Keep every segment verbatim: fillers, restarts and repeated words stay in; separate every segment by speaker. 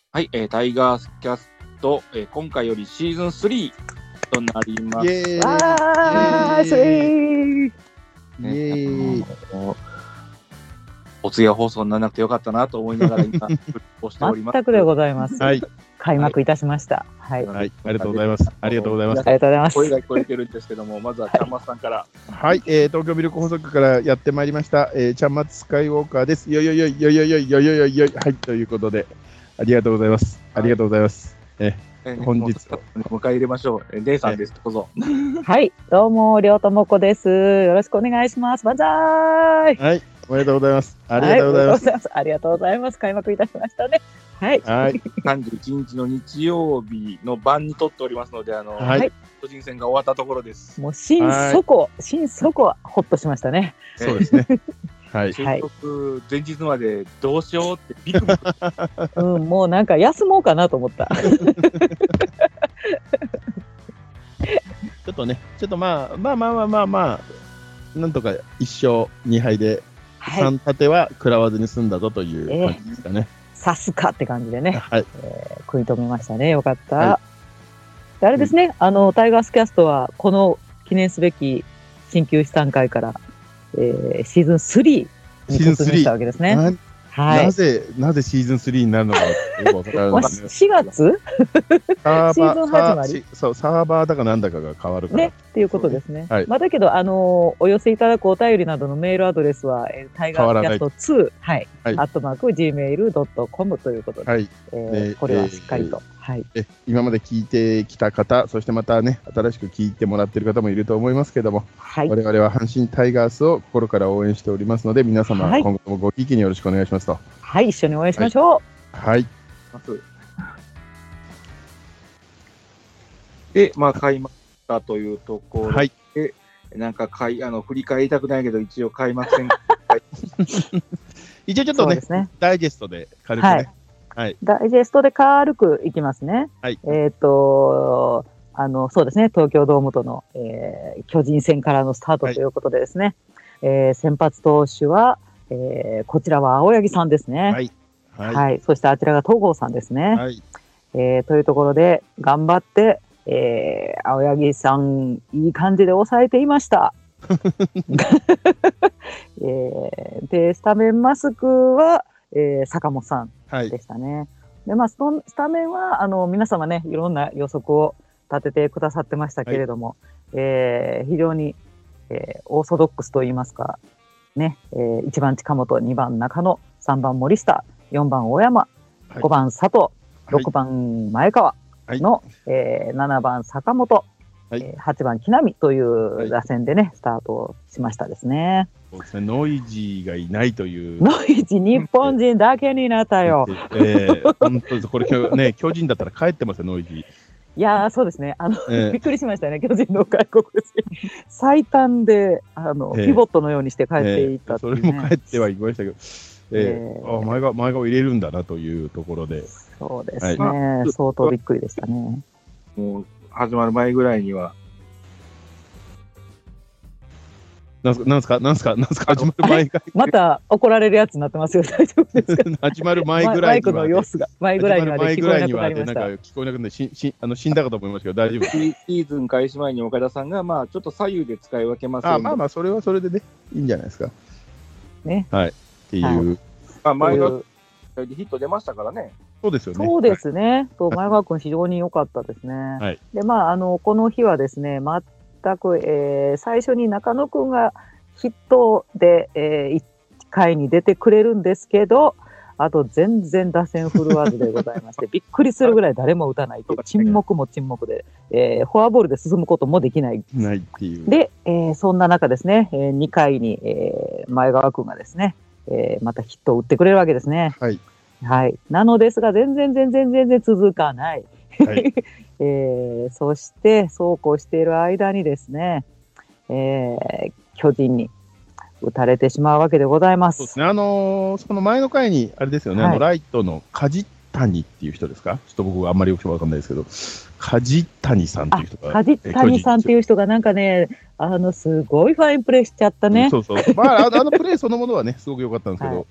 Speaker 1: はい、えー、タイガースキャスト、えー、今回よりシーズンスリーとなります。
Speaker 2: イエーイ
Speaker 3: わー、スリー
Speaker 2: イエーイ、
Speaker 1: お次は放送にならなくてよかったなと思いながら今、押しております。
Speaker 3: 全くでございます。
Speaker 2: はい。
Speaker 3: 開幕いたしました。はい。
Speaker 2: はい。ありがとうございます。ありがとうございます。
Speaker 3: ありがとうございます。
Speaker 1: 声が聞こえてるんですけども、まずはちゃんまつさんから。
Speaker 2: はい。えー、東京ミルク放送局からやってまいりました、えー、ちゃんまつスカイウォーカーです。よいよいよいよいよいよいよいよいよい。はい。ということで、ありがとうございます。ありがとうございます。えー、本日
Speaker 1: 迎え入れましょう。え、デイさんです。どうぞ。
Speaker 3: はい。どうも、りょうともこです。よろしくお願いします。万歳。
Speaker 2: はい。おめでとうございます。ありがとうございます。
Speaker 3: はい、ありがとうございます。開幕いたしましたね。はい。
Speaker 2: はい。
Speaker 1: さんじゅういちにちの日曜日の晩に撮っておりますので、あの、
Speaker 2: はい。
Speaker 1: 巨人戦が終わったところです。
Speaker 3: もう心底、心底はほっとしましたね。
Speaker 2: そうですね。はい。
Speaker 1: 収録前日までどうしようってビクビク。
Speaker 3: うん、もうなんか休もうかなと思った。ち
Speaker 2: ょっとね、ちょっとまあまあまあまあまあまあ、なんとかいっ勝に敗で、はい、さん立ては食らわずに済んだぞという感じですかね。
Speaker 3: さすがって感じでね、
Speaker 2: はい、
Speaker 3: えー、食い止めましたね。よかった。はい、あれですね、うん、あの、タイガースキャストは、この記念すべき新旧資産会から、えー、シーズンスリーに突入したわけですね。
Speaker 2: はい、なぜ、なぜシーズンスリーになるのか
Speaker 3: しがつ
Speaker 2: サーバー
Speaker 3: シーズン始まり
Speaker 2: そう、サーバーだかなんだかが変わるから。
Speaker 3: ね、っていうことですね。
Speaker 2: はい、
Speaker 3: まあ、だけど、あのー、お寄せいただくお便りなどのメールアドレスは、えー、タイガースキャストツー、はい、はい、アットマーク、ジーメールドットコム ということで、はい、えー、これはしっかりと。えーはい、
Speaker 2: え今まで聞いてきた方、そしてまたね、新しく聞いてもらっている方もいると思いますけども、はい、我々は阪神タイガースを心から応援しておりますので、皆様、はい、今後ともごひいきによろしくお願いしますと。
Speaker 3: はい、一緒に応援しましょ
Speaker 2: う。はい。
Speaker 1: はい、で、まあ、開幕したというところで、はい、なんかかいあの振り返りたくないけど、一応開幕戦
Speaker 2: 一応ちょっと ね, ね、ダイジェストで軽くね。はい
Speaker 3: はい、ダイジェストで軽くいきますね。はい、えっ、ー、とあのそうですね、東京ドームとの、えー、巨人戦からのスタートということでですね、はい、えー、先発投手は、えー、こちらは青柳さんですね。はいはいはい、そしてあちらが東郷さんですね。はいえー、というところで頑張って、えー、青柳さんいい感じで抑えていました。えー、でスタメンマスクはえー、坂本さんでしたね。はい、でまあ、スタメンはあの皆様ね、いろんな予測を立ててくださってましたけれども、はいえー、非常に、えー、オーソドックスといいますか、ねえー、いちばん近本、にばん中野、さんばん森下、よんばん大山、はい、ごばん佐藤、ろくばん前川の、はいえー、ななばん坂本、はいえー、はちばん木浪という打線でね、はい、スタートをしましたですね。
Speaker 2: そうですね、ノイジーがいないという。
Speaker 3: ノイジー、日本人だけになったよ。
Speaker 2: えー、本当です。これ、ね、巨人だったら帰ってますよ、ノイジー。
Speaker 3: いやー、そうですね。あの、えー、びっくりしましたね、巨人の外国人。最短で、あの、えー、ピボットのようにして帰っていったっていう、ね
Speaker 2: えー、それも帰ってはいきましたけど、えーえー、あ前が前が入れるんだなというところで。
Speaker 3: そうですね、はい、相当びっくりでしたね。
Speaker 1: もう、始まる前ぐらいには、
Speaker 2: なんすか、なんすか、なんすか、なんすか、始まる前が。
Speaker 3: また怒られるやつになってますよ。大丈夫ですか。
Speaker 2: 始まる前ぐらいには。
Speaker 3: マイクの様子が、前ぐらいには聞こえなくなりました。
Speaker 2: なんか聞こえなくなって、し、し、あの、死んだかと思いましたけど、大丈夫。
Speaker 1: シーズン開始前に岡田さんが、まあ、ちょっと左右で使い分けます
Speaker 2: あ、まあまあ、それはそれでね、いいんじゃないですか。
Speaker 3: ね。
Speaker 2: はい。っていう。はい、
Speaker 1: まあ、前がヒット出ましたからね。
Speaker 2: そうですよね。
Speaker 3: そうですね。と、前川君非常に良かったですね。はい。で、まあ、あの、この日はですね、全く、えー、最初に中野君が、ヒットで、えー、いっかいに出てくれるんですけど、あと全然打線振るわずでございまして、びっくりするぐらい誰も打たないという、沈黙も沈黙で、えー、フォアボールで進むこともできない。
Speaker 2: ないっていう。
Speaker 3: で、えー、そんな中ですね、えー、にかいに、えー、前川君がですね、えー、またヒットを打ってくれるわけですね。
Speaker 2: はい。
Speaker 3: はい。なのですが、全然全然全然続かない。はい。えー、そして、そうこうしている間にですね、えー、巨人に打たれてしまうわけでございます。
Speaker 2: そうですね。あのー、その前の回に、あれですよね、はい、あの、ライトの梶谷っていう人ですか？ちょっと僕はあんまりよくわかんないですけど、梶谷さんっていう人が。
Speaker 3: 梶谷さんっていう人がなんかね、あの、すごいファインプレーしちゃったね。
Speaker 2: そうそう。まあ、あのプレーそのものはね、すごく良かったんですけど、はい、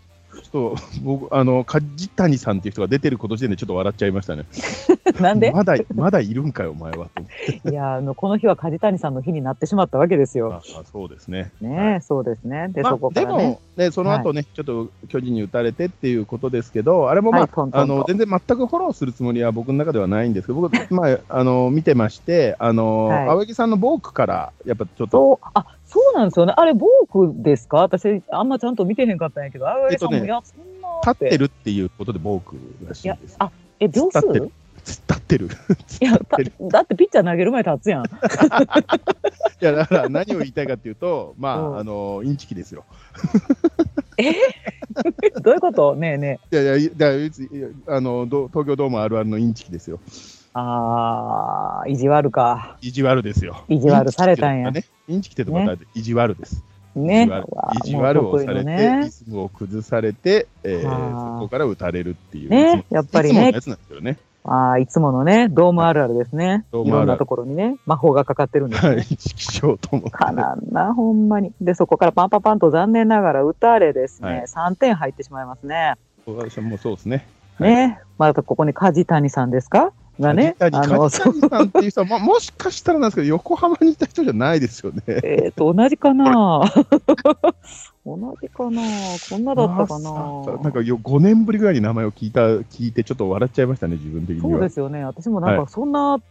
Speaker 2: ちょっと僕あの梶谷さんっていう人が出てること時点でちょっと笑っちゃいましたね。
Speaker 3: なんで
Speaker 2: まだまだいるんかよお前はと思って。
Speaker 3: いやあのこの日は梶谷さんの日になってしまったわけですよ。
Speaker 2: ああそうですね。
Speaker 3: ね、
Speaker 2: はい、
Speaker 3: そうですね。で、
Speaker 2: まあ、
Speaker 3: そこからね。
Speaker 2: でもねその後ね、はい、ちょっと巨人に打たれてっていうことですけど、あれもまあ、はい、トントンとあの全然全くフォローするつもりは僕の中ではないんですけど、僕まああの見てまして、あの、はい、青柳さんのボークからやっぱちょっと
Speaker 3: そうあそうなんですよね。あれボークですか？私あんまちゃんと見てへんかったんやけど、青柳さんも、えっとね、いやそんな
Speaker 2: 立ってるっていうことでボークらしいです。
Speaker 3: あえ秒数？
Speaker 2: 立ってる。
Speaker 3: いやだってピッチャー投げる前立つやん。い
Speaker 2: やだから何を言いたいかっていうと、まああのインチキですよ。
Speaker 3: えどういうことねえね
Speaker 2: え。いやいやだあの東京ドームあるあるのインチキですよ。
Speaker 3: ああ意地悪か。
Speaker 2: 意地悪ですよ。
Speaker 3: 意地悪されたんや。
Speaker 2: インチキってとこは意地悪です。
Speaker 3: ね、
Speaker 2: 意地悪をされて、ね、リズムを崩されて、えー、そこから打たれるっていう、
Speaker 3: ね、やっぱりね、
Speaker 2: いつものやつなんですけどね。
Speaker 3: あいつものね、ドームあるあるですね。いろんなところにね、魔法がかかってるんですね。
Speaker 2: はい、色象とも。
Speaker 3: かなんな、ほんまに。で、そこからパンパンパンと残念ながら打たれですね、はい、さんてん入ってしまいますね。
Speaker 2: 私もそうですね。
Speaker 3: ね、はい、またここに梶谷さんですかがね、
Speaker 2: あの梶谷さんっていう人は、ま、もしかしたらなんですけど、横浜にいた人じゃないですよね。
Speaker 3: えっと、同じかな同じかなこんなだったかな
Speaker 2: なんかよごねんぶりぐらいに名前を聞いた、聞いてちょっと笑っちゃいましたね、自分的には。
Speaker 3: そうですよね。私もなんかそんな、はい、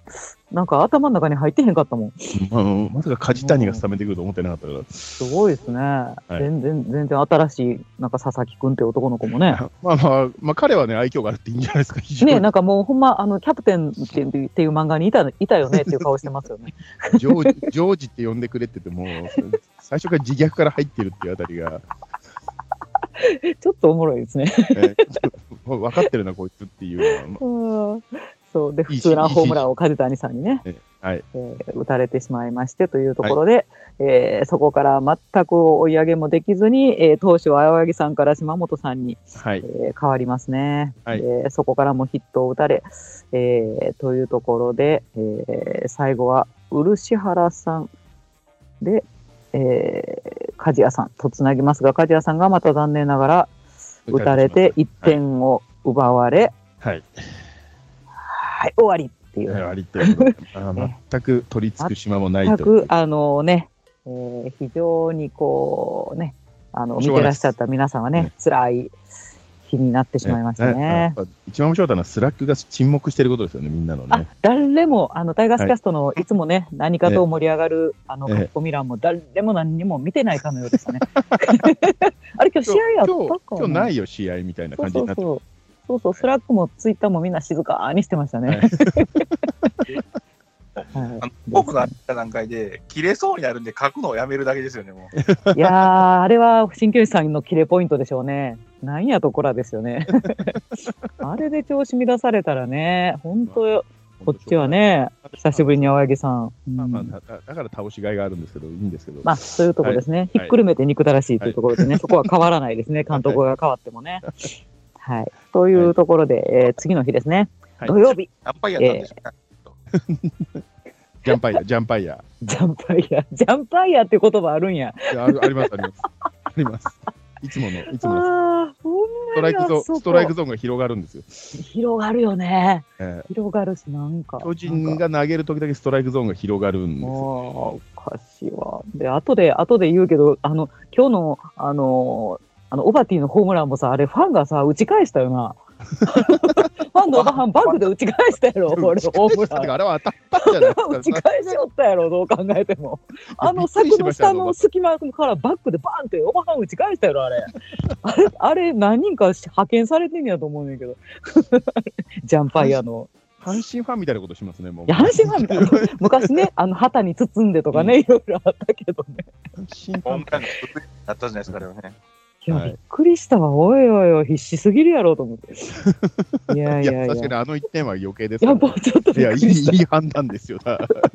Speaker 3: なんか頭の中に入ってへんかったもん。
Speaker 2: あのまさか梶谷がスタメンでくると思ってなかったから。
Speaker 3: すごいですね。はい、全然、全然新しい、なんか佐々木くんって男の子もね。
Speaker 2: まあまあ、まあ彼はね、愛嬌があるっていいんじゃないですか。
Speaker 3: ね、なんかもうほんま、あの、キャプテンっていうっていう漫画にいた、いたよねっていう顔してますよね。
Speaker 2: ジョージ、ジョージって呼んでくれって言っても、最初から自虐から入ってるっていうあたりが。
Speaker 3: ちょっとおもろいですね。
Speaker 2: えー、分かってるな、こいつっていうのは。
Speaker 3: そうで、普通なホームランを梶谷さんにね、
Speaker 2: はい
Speaker 3: えー、打たれてしまいましてというところで、はい、えー、そこから全く追い上げもできずに、えー、投手は青柳さんから島本さんに、はい、えー、変わりますね、はい、えー。そこからもヒットを打たれ、えー、というところで、えー、最後は漆原さんで、えー、梶谷さんとつなぎますが、梶谷さんがまた残念ながら打たれていってんを奪われ、
Speaker 2: はい、
Speaker 3: はい、終わりっていう。
Speaker 2: 終わりっていうあ全く取り付く島もないと。
Speaker 3: 全くあのね、えー、非常にこうね、あの見てらっしゃった皆さんはね、ね辛い日になってしまいましたね。ね
Speaker 2: 一番面白かったのはスラックが沈黙していることですよね、みんなのね。
Speaker 3: 誰もあのタイガースキャストのいつもね、はい、何かと盛り上がる、ね、あの書き込み欄も誰も何にも見てないかのようでしたね。あれ今日試合やったかな。
Speaker 2: 今日ないよ試合みたいな感じになって。
Speaker 3: そうそうそうそう、スラックもツイッターもみんな静かにしてましたね。
Speaker 1: 僕があった段階で切れそうになるんで書くのをやめるだけですよね、も
Speaker 3: う。いやー、あれは鍼灸師さんの切れポイントでしょうね。なんやとこらですよね。あれで調子乱されたらね、本当よ。こっちはね、久しぶりに青柳さん。うんまあまあ、
Speaker 2: だ, だから倒しがいがあるんですけど、いいんですけど。
Speaker 3: まあ、そういうところですね。はい、ひっくるめて憎たらしいというところでね、はい、そこは変わらないですね、監督が変わってもね。はい。というところで、はい、えー、次の日ですね、はい、土曜日。
Speaker 1: ジャンパイヤーなんでしょうか、
Speaker 2: えー、ジャンパイヤー、ジャンパイヤー。
Speaker 3: ジャンパイヤー、ジャンパイヤーって言葉あるんや。
Speaker 2: いやあるあります、あります。あります。いつもの、いつもの。ストライクゾーン、ストライクゾーンが広がるんですよ。
Speaker 3: 広がるよね。
Speaker 2: えー、
Speaker 3: 広がるし、なんか。
Speaker 2: 巨人が投げるときだけストライクゾーンが広がるんですよ。
Speaker 3: おかしいわ。で、後で、後で言うけど、あの、今日の、あの、あの、オバティのホームランもさ、あれ、ファンがさ、打ち返したよな。ファンのおばはんバックで打ち返したやろ、俺、ホームラン。
Speaker 2: あれは当たったんじゃないですか。
Speaker 3: 打ち返しよったやろ、どう考えても。あの柵の下の隙間からバックでバーンっておばはん打ち返したやろ、あれ。あれ、あれ何人か派遣されてんやと思うんやけど。ジャンパイヤーの。
Speaker 2: 阪神ファンみたいなことしますね、もう。
Speaker 3: いや、阪神ファンみたいな。昔ね、あの、旗に包んでとかね、いろいろあったけどね。
Speaker 1: 阪神ファンみたいなことだったじゃないですか、あれはね。
Speaker 3: いや、びっくりしたわ。おいおいおい、必死すぎるやろうと思って。いやいやいや。
Speaker 2: 確かにあのいってんは余計です、
Speaker 3: ね。いや、もうちょっと。
Speaker 2: いや、いい、いい判断ですよ。そうそう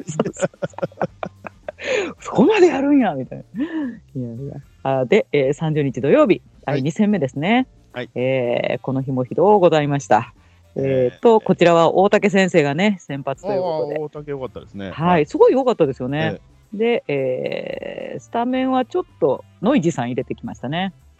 Speaker 3: そこまでやるんや、みたいな。いやいや。あで、えー、さんじゅうにち土曜日、はい、に戦目ですね。はい、えー、この日もひどうございました。えー、と、こちらは大竹先生がね、先発ということで。
Speaker 2: 大竹良かったですね。
Speaker 3: はい、すごい良かったですよね。えー、で、えー、スタメンはちょっとノイジーさん入れてきましたね。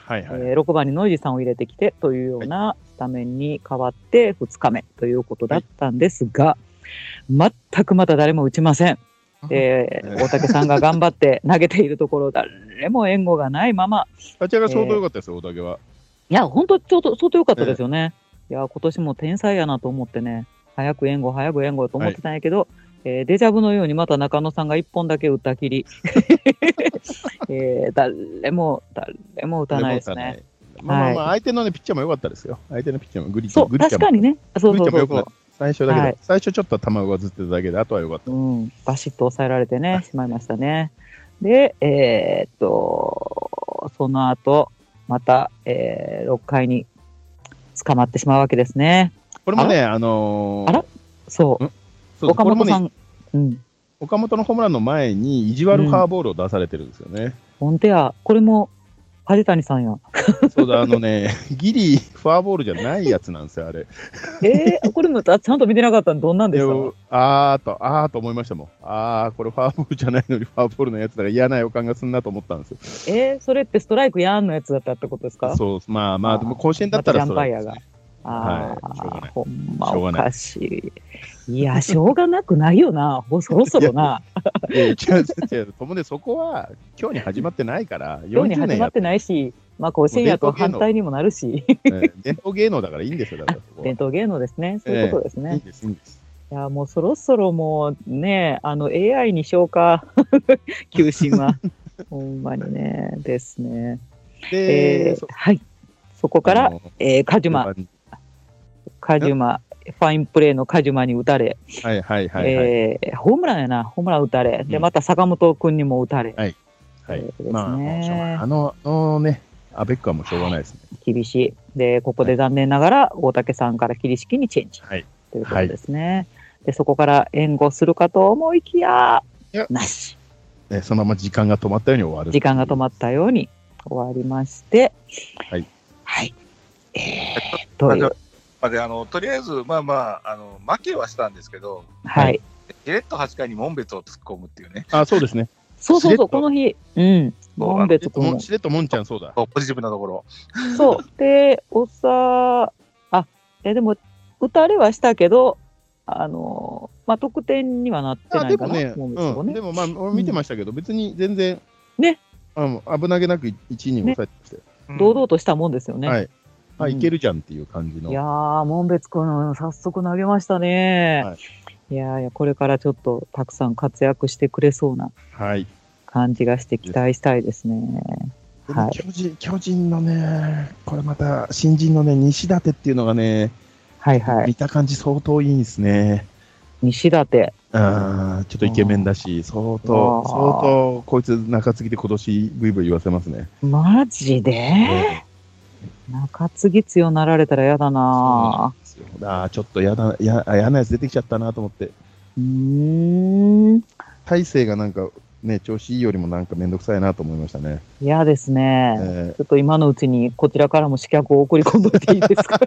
Speaker 2: はいはい、
Speaker 3: えー、ろくばんにノイジーさんを入れてきてというようなスタメンに変わってふつかめということだったんですが、はい、全くまた誰も打ちません。で、大竹さんが頑張って投げているところ、誰も援護がないまま。
Speaker 2: 立ち上がり相当良かったですよ、えー、大竹は。
Speaker 3: いや、本当ちょうど相当良かったですよね。えー、いや、今年も天才やなと思ってね、早く援護、早く援護と思ってたんやけど、はい、えー、デジャブのようにまた中野さんがいっぽんだけ打ったきり、えー、誰も、誰も打たないですね。
Speaker 2: まあまあまあ、相手の、ね、ピッチャーも良かったですよ。相手のピッチャーもグリッチ
Speaker 3: ャーも。そう、確かにね。そうそうそうそう。
Speaker 2: 最初だけど、はい、最初ちょっと球を上ずってただけで、あとは良かった。
Speaker 3: うん、バシッと抑えられてね、しまいましたね。で、えー、っと、その後、また、えー、ろっかいに捕まってしまうわけですね。
Speaker 2: これもね、あ, あのー、
Speaker 3: あらそう。そう岡本さん、ね、うん。
Speaker 2: 岡本のホームランの前に意地悪ファーボールを出されてるんですよね。うん、
Speaker 3: 本当や、これも梶谷さんや。
Speaker 2: そうだ、あのね、ギリフォアボールじゃないやつなんですよ、あれ。
Speaker 3: えー、これもちゃんと見てなかったの、どんなんですか？
Speaker 2: あーと、あーと思いましたもん。あー、これフォアボールじゃないのにフォアボールのやつだから嫌な予感がすんなと思ったんですよ。
Speaker 3: えー、それってストライクやんのやつだったってことですか？
Speaker 2: そう、まあまあ、でも甲子園だったらストライクです、ね。
Speaker 3: ああ、はい、しょうがない。ほんまおかしい。いや、しょうがなくないよな、そろそろな。
Speaker 2: いや、違う違う、ともね、そこは今日に始まってないから、
Speaker 3: 今日に始まってないし、まあ、甲子園やと反対にもなるし。
Speaker 2: 伝統芸能だからいいんですよ、だから
Speaker 3: 伝統芸能ですね、そういうことですね。
Speaker 2: えー、いいです、いいんです。
Speaker 3: いや、もうそろそろもうね、あの エーアイ に消化、球審は。ほんまにね、ですね。
Speaker 2: で、
Speaker 3: えー、はい。そこから、えー、カジュマ。カジュマ、ファインプレーのカジュマに打たれ、
Speaker 2: はいはいはい、はい、
Speaker 3: えー、ホームランやな、ホームラン打たれ、うん、で、また坂本君にも打たれ。
Speaker 2: はい。はい。
Speaker 3: えー、ですね、
Speaker 2: まあ、あの、あのね、アベックはもうしょうがないですね。
Speaker 3: はい、厳しい。で、ここで残念ながら、大竹さんから桐敷にチェンジ。
Speaker 2: はい。
Speaker 3: ということですね。はい、で、そこから援護するかと思いきや、なし。
Speaker 2: ね、そのまま時間が止まったように終わる。
Speaker 3: 時間が止まったように終わりまして、
Speaker 2: はい。
Speaker 3: はい。えー、という。
Speaker 1: であのとりあえず、まあまあ、あの負けはしたんですけど、
Speaker 3: はい、
Speaker 1: しれっとはちかいに門別を突っ込むっていうね。
Speaker 2: あ、そうですね。
Speaker 3: そうそうそう、この日、うん、門別君。
Speaker 2: しれっともんちゃん、そうだ。
Speaker 1: ポジティブなところ。
Speaker 3: そう、で、おさ、あ、いやでも、打たれはしたけど、あの、まあ、得点にはなってないかな。
Speaker 2: でもね、うん、でもまあ、俺見てましたけど、うん、別に全然、
Speaker 3: ね、
Speaker 2: あの危なげなくいちイニング抑えてましたよ、
Speaker 3: ね、堂々としたもんですよね。
Speaker 2: はい。あ、いけるじゃんっていう感じの。
Speaker 3: いやー、門別君、早速投げましたね。はい、いやいや、これからちょっとたくさん活躍してくれそうな感じがして期待したいですね。
Speaker 2: はい、巨人、巨人のね、これまた新人のね、西舘っていうのがね、
Speaker 3: はいはい、
Speaker 2: 見た感じ相当いいんですね。
Speaker 3: 西舘。
Speaker 2: あちょっとイケメンだし、相当、相当、こいつ中継ぎで今年ブイブイ言わせますね。
Speaker 3: マジで、えー中継ぎ強なられたら嫌だな
Speaker 2: ぁ。あちょっと嫌だ、や、嫌なやつ出てきちゃったなと思って。
Speaker 3: うーん。
Speaker 2: 大勢がなんかね、調子いいよりもなんかめんどくさいなと思いましたね。
Speaker 3: 嫌ですね、えー。ちょっと今のうちにこちらからも刺客を送り込んどいていいですか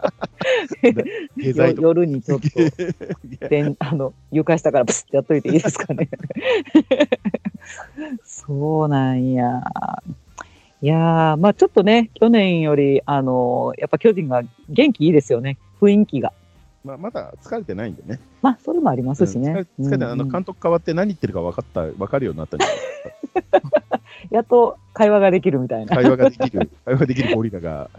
Speaker 3: 夜にちょっとであの床下からプスってやっといていいですかねそうなんや。いやー、まあちょっとね、去年より、あのー、やっぱ巨人が元気いいですよね、雰囲気が。
Speaker 2: まあ、まだ疲れてないんでね。
Speaker 3: まあ、それもありますしね。
Speaker 2: うん、疲れ疲れて、うんうん、あの監督変わって何言ってるか分かった、分かるようになったんじゃないですか。
Speaker 3: やっと会話ができるみたいな。
Speaker 2: 会話ができる、会話できるゴリラが。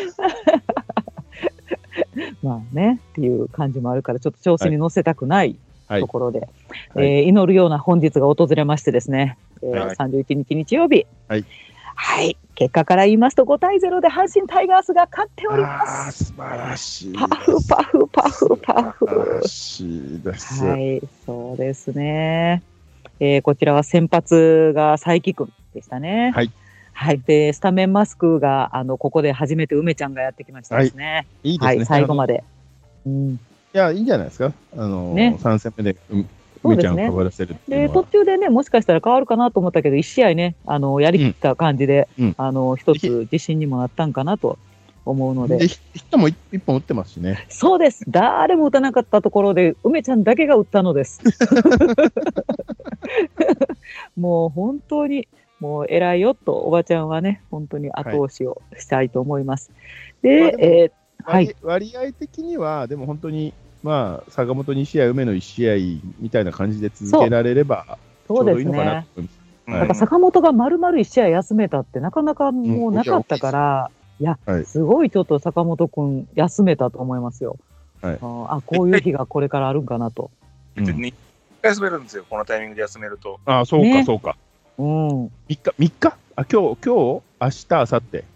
Speaker 3: まあね、っていう感じもあるから、ちょっと調子に乗せたくないところで、はい、えー、祈るような本日が訪れましてですね、えーはい、さんじゅういちにち日曜日。はいはい。結果から言いますとごたいゼロで阪神タイガースが勝っております。
Speaker 2: 素晴らしい。
Speaker 3: パフパフパフパフ。
Speaker 2: 素晴らしいです。
Speaker 3: はい、そうですね。えー、こちらは先発が佐伯君でしたね。
Speaker 2: はい。
Speaker 3: はい。で、スタメンマスクが、あの、ここで初めて梅ちゃんがやってきましたですね。
Speaker 2: はい。いいですね。はい、
Speaker 3: 最後まで。
Speaker 2: うん。いや、いいんじゃないですか。あの、ね、さん戦目で、うん。そうですね、
Speaker 3: で途中でね、もしかしたら変わるかなと思ったけど、いち試合ね、あのやりきった感じで、うん、あの一つ自信にもなったんかなと思うので、
Speaker 2: でヒットもいっぽん打ってますしね。
Speaker 3: そうです、誰も打たなかったところで、梅ちゃんだけが打ったのです。もう本当に、 もう偉いよと、おばちゃんはね、本当に後押しをしたいと思います。はい、で、でえー、はい。
Speaker 2: 割合的には、でも本当に、まあ、坂本に試合、梅野いち試合みたいな感じで続けられれば、ちょうどいいのかなと思います。
Speaker 3: はい、なんか坂本が丸々いち試合休めたってなかなかもうなかったから、うん、いや、はい、すごいちょっと坂本君休めたと思いますよ。はい、あ、こういう日がこれからあるんかなと。
Speaker 1: うん、に休めるんですよ、このタイミングで休めると。
Speaker 2: ああ、そうか、ね、そうか。
Speaker 3: うん。
Speaker 2: みっか、みっかあ、今日、今日、明日、明後日。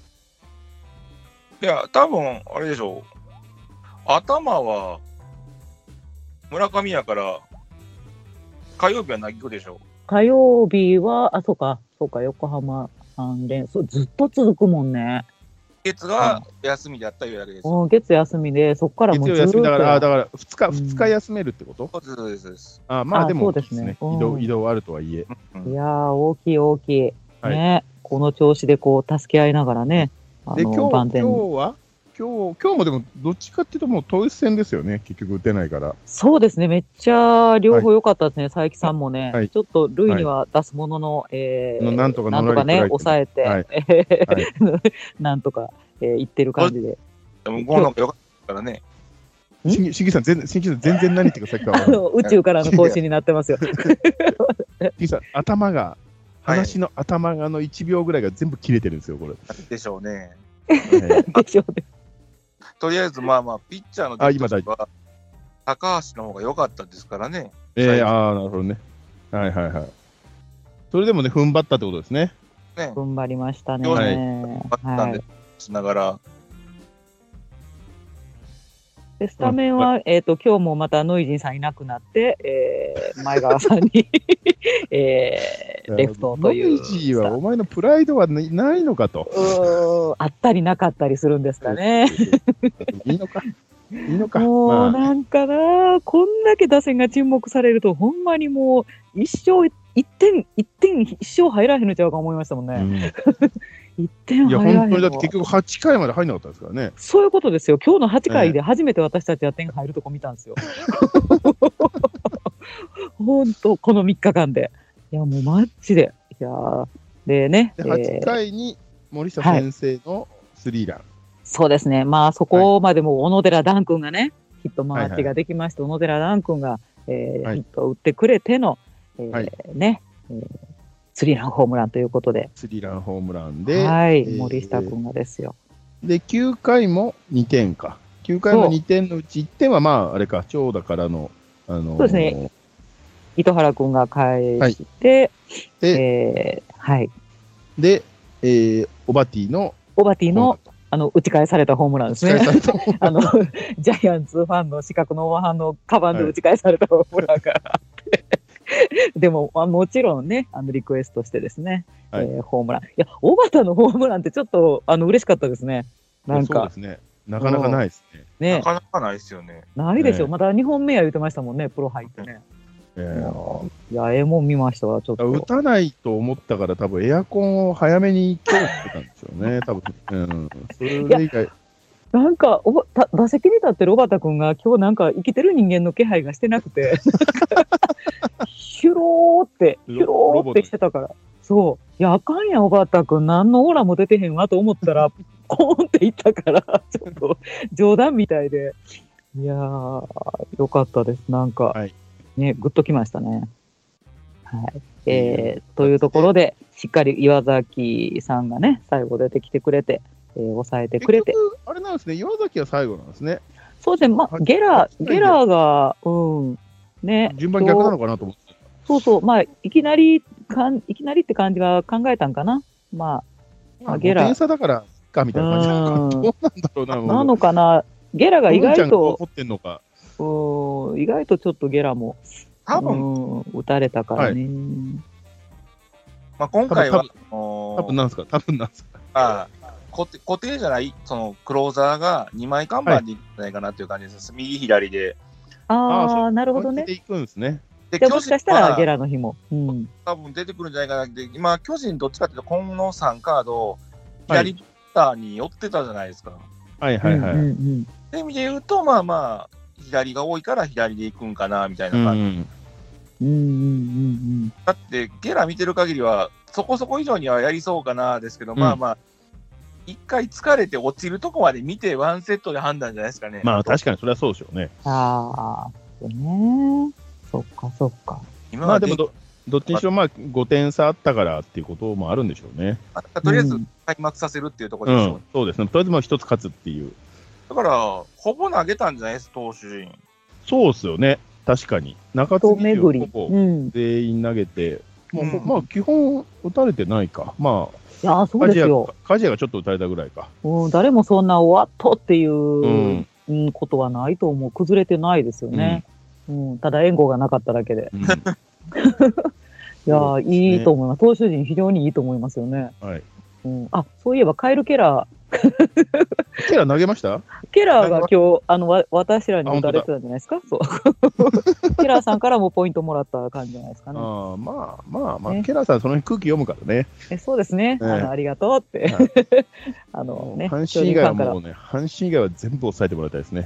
Speaker 1: いや、多分あれでしょう。頭は村上やから、火曜日は投げるでしょう。
Speaker 3: 火曜日は、あ、そうか、そうか、横浜さん連、そうずっと続くもんね。
Speaker 1: 月が休みであったいうだけです。
Speaker 3: うん、月休みで、そこからもうずっと。
Speaker 2: 月曜休みだから、あ、だからふつか、ふつか休めるってこと、
Speaker 1: うん、そうです、そうです。
Speaker 2: あ、まあでも、そうですね。移動、移動あるとはいえ。
Speaker 3: うん、いやー、大きい大きい。はい、ね、この調子でこう、助け合いながらね。
Speaker 2: あで、今日、今日は今日、今日もでも、どっちかっていうと、もう統一戦ですよね、結局打てないから。
Speaker 3: そうですね、めっちゃ両方良かったですね、はい、佐伯さんもね、はい、ちょっと塁には出すものの、はい、えー、
Speaker 2: なんとか
Speaker 3: なんとかね、抑えて、はい、なんとか、えー、いってる感じで。
Speaker 1: でも、ゴーの方が良かったからね。
Speaker 2: しんぎさん、全然、しんぎさん、全然何言ってるか、さっきから。
Speaker 3: 宇宙からの更新になってますよ。し
Speaker 2: んぎさん、頭が、話の頭がのいちびょうぐらいが全部切れてるんですよ、これ。
Speaker 1: でしょうね。
Speaker 3: でしょうね。
Speaker 1: とりあえず、まあまあ、ピッチャーの
Speaker 2: 出来
Speaker 1: は高橋の方が良かったですからね。
Speaker 2: ええー、ああ、なるほどね。はいはいはい。それでもね、踏ん張ったってことですね。
Speaker 3: ね、踏ん張りましたね。
Speaker 1: はい。踏ん張ったんで、しながら。
Speaker 3: でスタメンは、うん、えっ、ー、と、今日もまたノイジンさんいなくなって、えー、前川さんに、えー、レフトという。
Speaker 2: ノイジーはお前のプライドはないのかと。
Speaker 3: うあったりなかったりするんですかね。
Speaker 2: いいのか。いいのか。
Speaker 3: もうなんかな、こんだけ打線が沈黙されると、ほんまにもう一生、一点、一点一生入らへんのちゃうか思いましたもんね。うん一点入らへん。
Speaker 2: いや、本当にだって結局はちかいまで入んなかったですからね。
Speaker 3: そういうことですよ。今日のはちかいで初めて私たちは点入るとこ見たんですよ。本当、このみっかかんで。いや、もうマジで。いやでね。
Speaker 2: ではちかいに森下先生のスリーラン。はい、
Speaker 3: そうですね。まあ、そこまでも小野寺段君がね、ヒットマーチができまして、はいはい、小野寺段君が、えーはい、ヒットを打ってくれての、えーはい、ね、えー、スリーランホームランということで。
Speaker 2: スリーランホームランで、
Speaker 3: はい、えー、森下君がですよ。
Speaker 2: で、きゅうかいもにてんか。きゅうかいもにてんのうちいってんは、まあ、あれか、長打からの、あのー、
Speaker 3: そうですね。糸原君が返して、はい、えー、はい。
Speaker 2: で、えー、オバティの、
Speaker 3: オバティの、あの、打ち返されたホームランですね。あの、ジャイアンツファンの四角のオーバーハンのカバンで打ち返されたホームランがあって。でも、まあ、もちろんね、あの、リクエストしてですね、はい、えー、ホームラン。いや、小畑のホームランってちょっと、あの、嬉しかったですね。なんか。
Speaker 2: そうですね。なかなかないですね。
Speaker 3: ね。
Speaker 1: なかなかないですよね。
Speaker 3: ないでしょ。ね、まだにほんめや言ってましたもんね、プロ入ってね。えー、いや、ええもん見ましたわ、ちょっと。
Speaker 2: 打たないと思ったから、多分エアコンを早めに通ってたんですよね、多分。うん。それ以外。
Speaker 3: なんかおばた、打席に立ってる小畑君が、今日なんか生きてる人間の気配がしてなくて、ヒュローって、ヒュローってしてたから。そう。いや、あかんやん、小畑君。何のオーラも出てへんわと思ったら、コーンっていったから、ちょっと冗談みたいで。いやー、よかったです。なんか。はい、ね、ぐっときましたね。はい。えー、というところで、しっかり岩崎さんがね、最後出てきてくれて、えー、抑えてくれて。
Speaker 2: あれなんですね、岩崎は最後なんですね。
Speaker 3: そうですね、まあ、ゲラ、ゲラが、うん、ね。
Speaker 2: 順番逆なのかなと思って。
Speaker 3: そうそう、まあ、いきなり、かんいきなりって感じは考えたんかな。まあ、
Speaker 2: まあ、ゲラ。点差だからかみたいな感じなのか、どうなんだろうな。
Speaker 3: なのかな、ゲラが意外と。
Speaker 2: 残ってんのか。
Speaker 3: うん、意外とちょっとゲラも多分打たれたからね。はい、
Speaker 1: まあ、今回は
Speaker 2: 多分なんですか多分なんですか
Speaker 1: ああ固定、固定じゃないそのクローザーがにまい看板でいくんじゃないかなっていう感じです、はい、右左で。
Speaker 3: ああ、なるほどね。
Speaker 2: でいくんですね。
Speaker 3: で、もしかしたらゲラの日も、うん、
Speaker 1: 多分出てくるんじゃないかなって、今巨人どっちかっていうと今のさんカード左バッターに寄ってたじゃないですか。
Speaker 2: はいはいはい。
Speaker 1: って意味で言うと、まあまあ左が多いから左で行くんかなみたいな感じ。うん
Speaker 3: うんうんうん、
Speaker 1: だってゲラ見てる限りはそこそこ以上にはやりそうかなですけど、うん、まあまあ一回疲れて落ちるとこまで見てワンセットで判断じゃないですかね。
Speaker 2: まあ確かにそれはそうでしょうね。
Speaker 3: ああ、そうね。そっかそっか。
Speaker 2: 今まあでも ど, どっちにしろまあごてん差あったからっていうこともあるんでしょうね。
Speaker 1: とりあえず開幕させるっていうところでしょう、ね、うん、
Speaker 2: そうですね。とりあえずもう一つ勝つっていう。
Speaker 1: だからほぼ投げたんじゃないですか、投手陣。
Speaker 2: そうですよね。確かに中継ぎをほぼ全員投げて、うん、まあ、まあ基本打たれてないか。まあ
Speaker 3: いやそうですよ。
Speaker 2: 梶谷がちょっと打たれたぐらいか。
Speaker 3: うん、誰もそんな終わっとっていう、うんうん、ことはないと思う。崩れてないですよね。うんうん、ただ援護がなかっただけで。うん、いや、ね、いいと思います。投手陣非常にいいと思いますよね。
Speaker 2: はい。
Speaker 3: うん、あ、そういえばカエル・ケラー。
Speaker 2: ケラー投げました？
Speaker 3: ケラーが今日、あの、わ私らに打たれてたんじゃないですか？そう。ケラーさんからもポイントもらった感じじゃないですかね。
Speaker 2: あまあまあまあ、ね、ケラーさんその辺空気読むからね。
Speaker 3: えそうですね。ねあのありがとうって。はい、あのね。
Speaker 2: 阪神以外はもうね、阪神以外は全部抑えてもらいたいですね。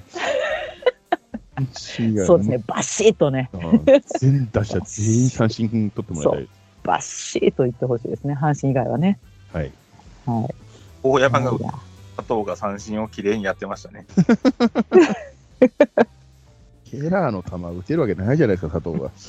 Speaker 3: そうですね、バシッとね。
Speaker 2: 全打者全員三振取ってもらいたい。
Speaker 3: バシッと言ってほしいですね、阪神以外はね。
Speaker 2: はい。
Speaker 3: はい。
Speaker 1: 大山が佐藤が三振をきれいにやってましたね。
Speaker 2: ケラーの球打てるわけないじゃないですか、佐藤が。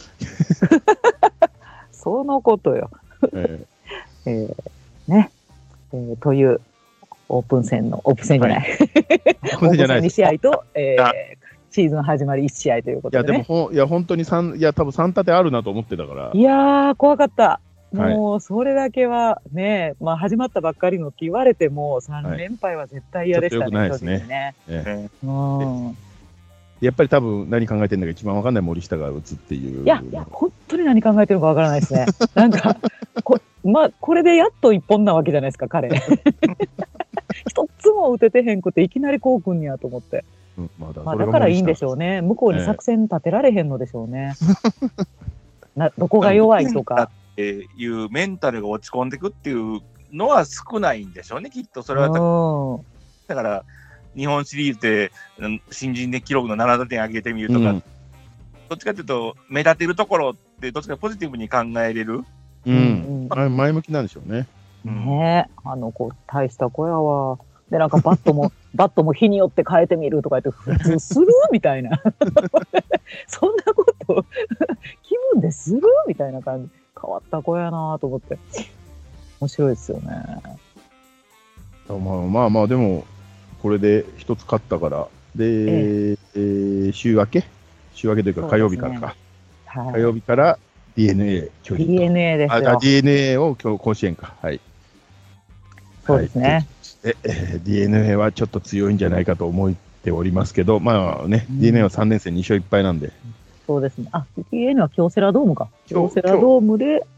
Speaker 3: そのことよ。えーえー、ね、えー、というオープン戦のオープン戦じゃない。はい、オープン戦に試合と、えー、シーズン始まりいち試合ということで、ね。いやでも
Speaker 2: ほいや本当に三いや多分三立てあるなと思ってたから。
Speaker 3: いやー怖かった。もうそれだけはね、まあ始まったばっかりのって言われてもさん連敗は絶対嫌でしたね。
Speaker 2: はい、ちょっと良くないですね。
Speaker 3: ねえー、
Speaker 2: やっぱり多分何考えてるのか一番わかんない森下が打つっていう。
Speaker 3: いやいや本当に何考えてるのかわからないですね。なんかこまあこれでやっと一本なわけじゃないですか彼。一つも打ててへんくていきなりこうくんやと思って。うん、まあ だ, まあだからいいんでしょうね。向こうに作戦立てられへんのでしょうね。などこが弱いとか。
Speaker 1: っていうメンタルが落ち込んでいくっていうのは少ないんでしょうね、きっと。それはだから日本シリーズで新人で記録のなな打点上げてみるとか、うん、どっちかというと目立てるところってどっちかポジティブに考えれる、
Speaker 2: うんうん、前向きなんでしょうね。
Speaker 3: ねえ、あの子大した子やわ。でなんかバットもバットも日によって変えてみるとか言って普通するみたいなそんなこと気分でするみたいな感じ。変わった子やなと思って面白いですよね。
Speaker 2: まあまあまあでもこれで一つ勝ったからで、えええー、週明け週明けというか火曜日からか、ねはい、火曜日から ディーエヌエー 巨人と
Speaker 3: ディーエヌエー ですよ。
Speaker 2: あ ディーエヌエー を今日甲子園かはい
Speaker 3: そうですね、
Speaker 2: はい、ええ ディーエヌエー はちょっと強いんじゃないかと思っておりますけどまあね、うん、ディーエヌエー はさんねん生に勝いっぱいなんで
Speaker 3: そうですね。あ、ディーエヌエー は京セラドームか。京セラドームで、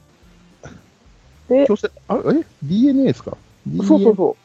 Speaker 2: で、京セあ、え ディーエヌエー ですか？
Speaker 3: そうそうそう。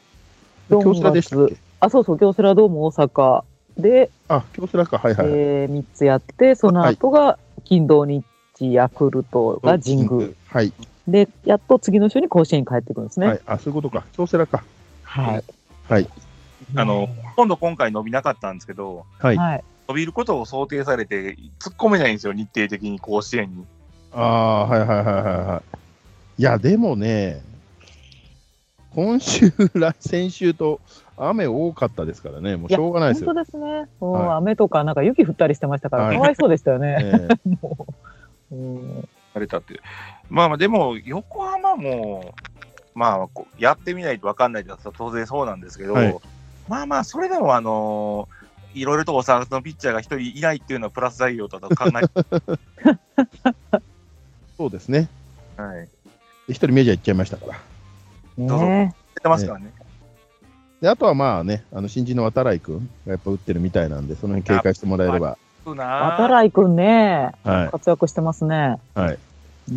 Speaker 2: 京セラでしたっけ？
Speaker 3: あ、そうそう、京セラドーム大阪で、
Speaker 2: あ、京セラか、はいはい、はい。
Speaker 3: えー、みっつやって、その後が、金土日ヤクルトが神宮。
Speaker 2: はい。
Speaker 3: で、やっと次の週に甲子園に帰ってくるんですね。
Speaker 2: はい。あ、そういうことか。京セラか。
Speaker 3: はい。
Speaker 2: はい。
Speaker 1: あの、ほとんど今回伸びなかったんですけど、
Speaker 2: はい。
Speaker 1: 伸びることを想定されて突っ込めないんですよ、日程的に甲子園に。
Speaker 2: ああ、はいはいはいはいはい。いや、でもね、今週、先週と雨多かったですからね、もうしょうがないですよ。
Speaker 3: 本当ですね。はい、雨とか、なんか雪降ったりしてましたから、はい、かわいそうでしたよね。えー、も
Speaker 1: ううんあれだって。まあまあ、でも、横浜も、まあ、やってみないと分かんないと当然そうなんですけど、はい、まあまあ、それでも、あのー、いろいろとお探しのピッチャーが一人いないっていうのはプラス材料だと考え
Speaker 2: そうですね。
Speaker 1: はい。
Speaker 2: 一人メジャー行っちゃいましたから。
Speaker 3: ね、
Speaker 1: どうぞ。出てますからね。ね
Speaker 2: であとはまあね、あの新人の渡来君がやっぱ打ってるみたいなんで、その辺警戒してもらえれば。
Speaker 3: 渡来君ね、はい、活躍してますね。
Speaker 2: はい。
Speaker 3: うん。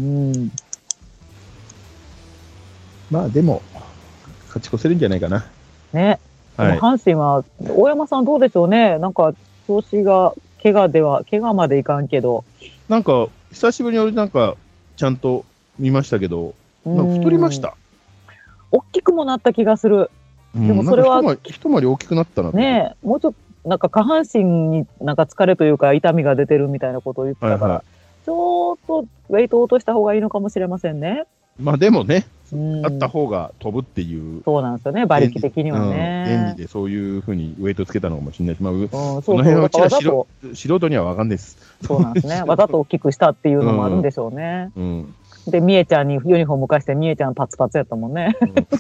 Speaker 2: まあでも、勝ち越せるんじゃないかな。
Speaker 3: ね。はい、阪神は、大山さんどうでしょうね。なんか、調子が、怪我では、怪我までいかんけど。
Speaker 2: なんか、久しぶりに俺なんか、ちゃんと見ましたけど、なんか太りました。
Speaker 3: 大きくもなった気がする。でもそれは、
Speaker 2: 一回り、一回り大きくなったな
Speaker 3: ねえ、もうちょっと、なんか下半身になんか疲れというか痛みが出てるみたいなことを言ってたから、はいはい、 ちょっとウェイトを落とした方がいいのかもしれませんね。
Speaker 2: まあでもね、あった方が飛ぶっていう。
Speaker 3: そうなんですよね、馬力的にはね。
Speaker 2: 原理でそういうふうにウェイトつけたのかもしれないし、まあ、うん、その辺はうちは素人には分かんないです。
Speaker 3: そうなんですね。わざと大きくしたっていうのもあるんでしょうね。うん、で、みえちゃんにユニフォーム貸して、みえちゃんパツパツやったもんね。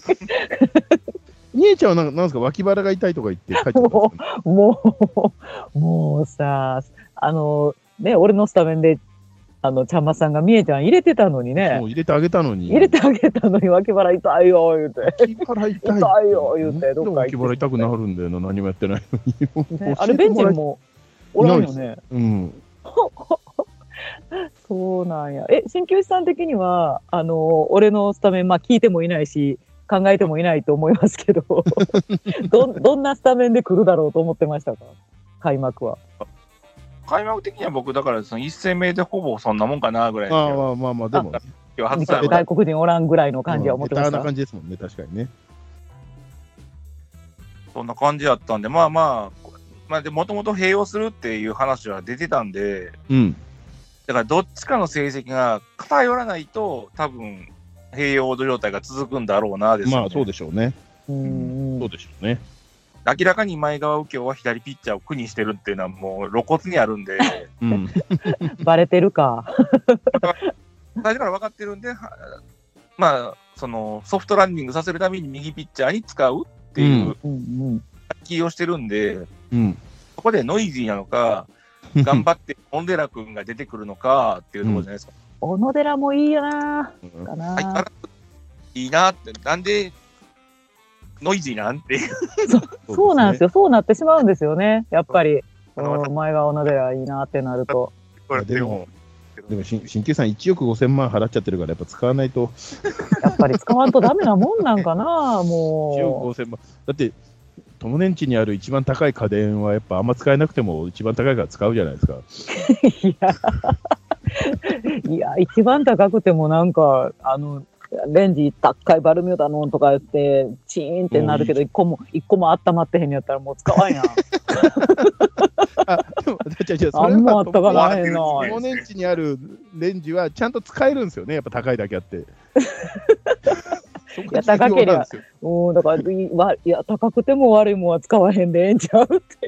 Speaker 2: みえちゃんはなんですか、脇腹が痛いとか言って帰ってきたんですか、ね、
Speaker 3: もう、もうさ、あの、ね、俺のスタメンで、あの、ちゃんまさんがみえちゃん入れてたのにね。
Speaker 2: そう、入れてあげたのに。
Speaker 3: 入れてあげたのに、脇腹痛いよ、言うて。
Speaker 2: 脇腹痛い。
Speaker 3: 痛いよ、言うて。
Speaker 2: どっか脇腹痛くなるんだよな、何もやってないの
Speaker 3: に。ね、あれ、ベンチにもおらんよね。
Speaker 2: うん。
Speaker 3: そうなんや。え、鍼灸師さん的には、あの、俺のスタメン、まあ、聞いてもいないし、考えてもいないと思いますけど、ど、どんなスタメンで来るだろうと思ってましたか、開幕は。
Speaker 1: 開幕的には僕、だからそのいっ戦目でほぼそんなもんかなぐらい。
Speaker 2: ああ、まあまあまあ、でも、ね、
Speaker 3: 外国人おらんぐらいの感じは思ってました。
Speaker 2: うん、な感じですもんね、確かにね。
Speaker 1: そんな感じだったんで、まあまあ、まあ、でもともと併用するっていう話は出てたんで、
Speaker 2: うん、
Speaker 1: だからどっちかの成績が偏らないと、多分併用状態が続くんだろうなですね。
Speaker 2: まあそうでしょうね。
Speaker 3: うん、
Speaker 2: そうでしょうね。
Speaker 1: 明らかに前川右京は左ピッチャーを苦にしてるっていうのはもう露骨にあるんで、
Speaker 2: うん、
Speaker 3: バレてるか。
Speaker 1: 最初から分かってるんで、まあそのソフトランニングさせるために右ピッチャーに使うっていう気をしてるんで、
Speaker 2: うん、
Speaker 1: そこでノイジーなのか、頑張って小野寺君が出てくるのかっていうところじゃないですか。
Speaker 3: うん、小野寺もいいよな、うん、かな、
Speaker 1: はい、いいなって、なんでノイジーなんていう
Speaker 3: そ。そうなんですよ、そうなってしまうんですよね、やっぱり。前が小野寺いいなってなると。
Speaker 2: でも、でも鍼灸さんいちおくごせんまん払っちゃってるから、やっぱ使わないと。
Speaker 3: やっぱり使わんとダメなもんなんかな、もう。
Speaker 2: いちおくごせんまん。だって、友年地にある一番高い家電は、やっぱあんま使えなくても、一番高いから使うじゃないですか。
Speaker 3: いや、いや、一番高くてもなんか、あの、レンジ高いバルミューダのとか言って、チーンってなるけど、一個も、一個も温まってへんやったらもう使わんやん。
Speaker 2: あ、でも、じゃじゃ
Speaker 3: あんまあったかなへんな。
Speaker 2: 友年地にあるレンジはちゃんと使えるんですよね、やっぱ高いだけあって。
Speaker 3: いや、高けりゃ、うん、だからいわ、いや、高くても悪いもんは使わへんでええんちゃうっていう。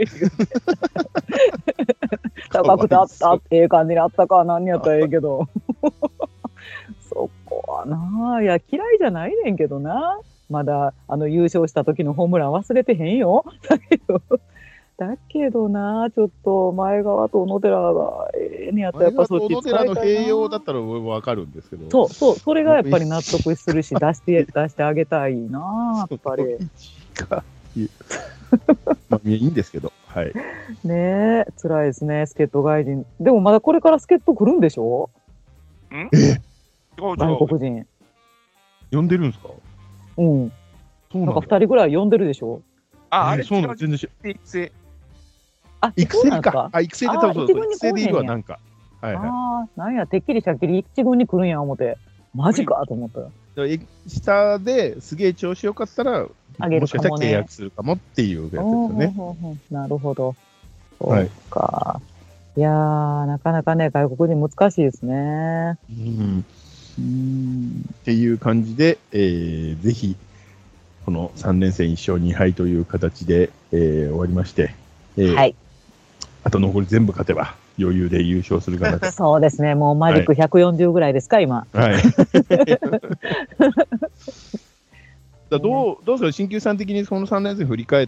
Speaker 3: 高くてあった、ええ感じにあったか、何やったらええけど。そこはな、いや、嫌いじゃないねんけどな。まだ、あの、優勝した時のホームラン忘れてへんよ。だけど、だけどな、ちょっと前川と小野寺がええねやったらやっぱそっち使いたいな。
Speaker 2: 小野寺の併用だったら分かるんですけど。
Speaker 3: そうそう、それがやっぱり納得するし、出して出してあげたいな、やっぱり。
Speaker 2: まあいいんですけど、はい。
Speaker 3: ねえ、辛いですね、助っ人外人。でもまだこれから助っ人来るんでしょ？
Speaker 1: ん？え？
Speaker 3: 外国人。
Speaker 2: 呼んでるんですか？
Speaker 3: うん。なんか二人ぐらい呼んでるでしょ？
Speaker 1: あ、あれ
Speaker 2: そうなの、全然知らない。
Speaker 1: 育成。
Speaker 3: あ、
Speaker 2: 育成か。あ、育成で多分そうそう。育成でいるわ、なんか。はいはい。
Speaker 3: ああ、なんや、てっきりしゃっきり一軍に来るんや思って、マジかと思ったら。
Speaker 2: 下ですげえ調子よかったら、
Speaker 3: あげるかもね、
Speaker 2: もしかしたら契約するかもっていうやつですよね。
Speaker 3: なるほど。そうか。いやー、なかなかね、外国人難しいですね。
Speaker 2: うん。うんっていう感じで、えー、ぜひ、このさん連戦いっ勝に敗という形で、えー、終わりまして、えー、はい。あと残り全部勝てば余裕で優勝するかなと。
Speaker 3: そうですね、もうマジックひゃくよんじゅうぐらいですか、はい、今。はい。
Speaker 2: だどう、どうですか、鍼灸さん的にそのさん連戦振り返って、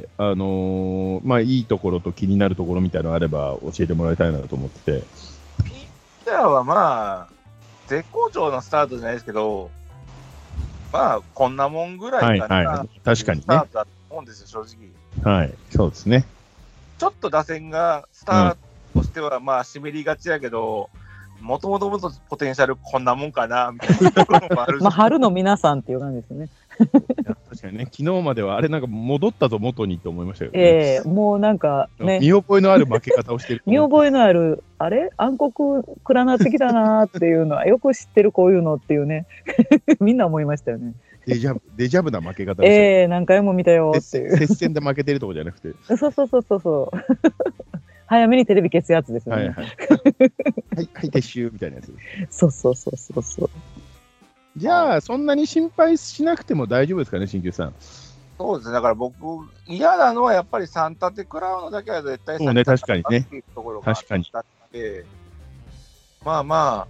Speaker 2: あのー、まあ、いいところと気になるところみたいなのがあれば教えてもらいたいなと思ってて。
Speaker 1: ピッチャーはまあ、絶好調のスタートじゃないですけど、まあ、こんなもんぐらいかな、はいはい、
Speaker 2: 確かにね。ス
Speaker 1: タートだと思うんですよ、正
Speaker 2: 直。はい、そうですね。
Speaker 1: ちょっと打線がスタートとしては、まあ、湿りがちやけど、もともともとポテンシャルこんなもんかな、みたいなところもある
Speaker 3: まあ、春の皆さんっていう感じですね。
Speaker 2: 確かにね、昨日まではあれなんか戻ったぞ、元にと思いましたよね。
Speaker 3: ええー、もうなんかね。
Speaker 2: 見覚えのある負け方をしてる。
Speaker 3: 見覚えのある、あれ暗黒暗なってきたなーっていうのは、よく知ってるこういうのっていうね。みんな思いましたよね。
Speaker 2: デジャブ、デジャブな負け方
Speaker 3: でした。ええー、何回も見たよっていう。
Speaker 2: 接戦で負けてるとこじゃなくて。
Speaker 3: そうそうそうそうそう。早めにテレビ消すやつですよね。はいはい
Speaker 2: はい、はい、撤収みたいなやつ。
Speaker 3: そうそうそうそうそう。
Speaker 2: じゃあ、そんなに心配しなくても大丈夫ですかね、鍼灸さん。
Speaker 1: そうですね、だから僕、嫌なのはやっぱりさん立て食らうのだけは絶対
Speaker 2: そうね、確かにね。
Speaker 1: っていうところがあったので、まあまあ、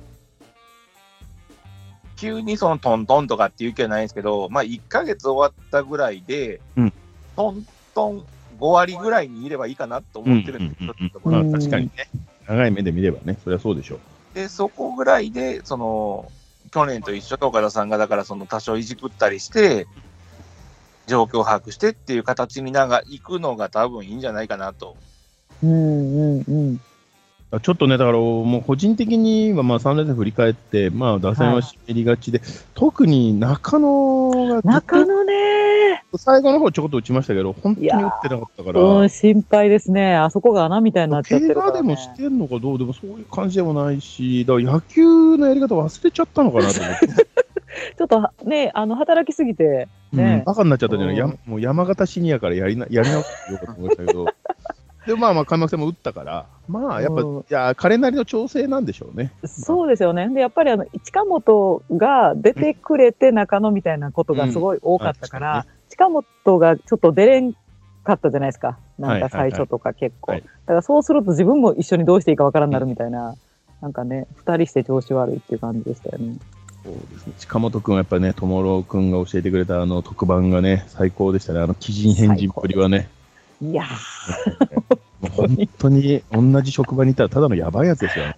Speaker 1: 急にそのトントンとかっていう気はないんですけど、まあいっかげつ終わったぐらいで、うん、トントンご割ぐらいにいればいいかなと思ってるんですよ。
Speaker 2: まあ確かにね、長い目で見ればね、それはそうでしょう。
Speaker 1: で、そこぐらいで、その、去年と一緒と岡田さんがだからその多少いじくったりして、状況を把握してっていう形になんか行くのが多分いいんじゃないかなと。
Speaker 3: うんうんうん。
Speaker 2: ちょっとね、だからもう個人的にはまあさん連戦振り返って、まあ、打線は湿りがちで、はい、特に中野が
Speaker 3: 中野ね
Speaker 2: 最後の方ちょこっと打ちましたけど、本当に打ってなかったから、
Speaker 3: うん、心配ですね、あそこが穴みたいになっちゃってるから、ね、
Speaker 2: 怪我でもしてんのかどうでもそういう感じでもないし、だから野球のやり方忘れちゃったのかなと思って。
Speaker 3: ちょっとね、あの働きすぎて、ね、
Speaker 2: うん、バカになっちゃったじゃない、やもう山形シニアからやりなやり直してよかったと思いましたけど。でまあまあ開幕戦も打ったから、まあやっぱ、うん、いや彼なりの調整なんでしょうね。
Speaker 3: そうですよね。でやっぱりあの近本が出てくれて中野みたいなことがすごい多かったから、うんね、近本がちょっと出れんかったじゃないですか。なんか最初とか結構、はいはいはい、だからそうすると自分も一緒にどうしていいかわからんなるみたいな、うん、なんかねふたりして調子悪いっていう感じでしたよね。
Speaker 2: そうですね。近本君はやっぱりね、友郎君が教えてくれたあの特番がね最高でしたね。あの鬼人変人っぷりはね。
Speaker 3: いや
Speaker 2: ー本当に同じ職場にいたらただのやばいやつですよね。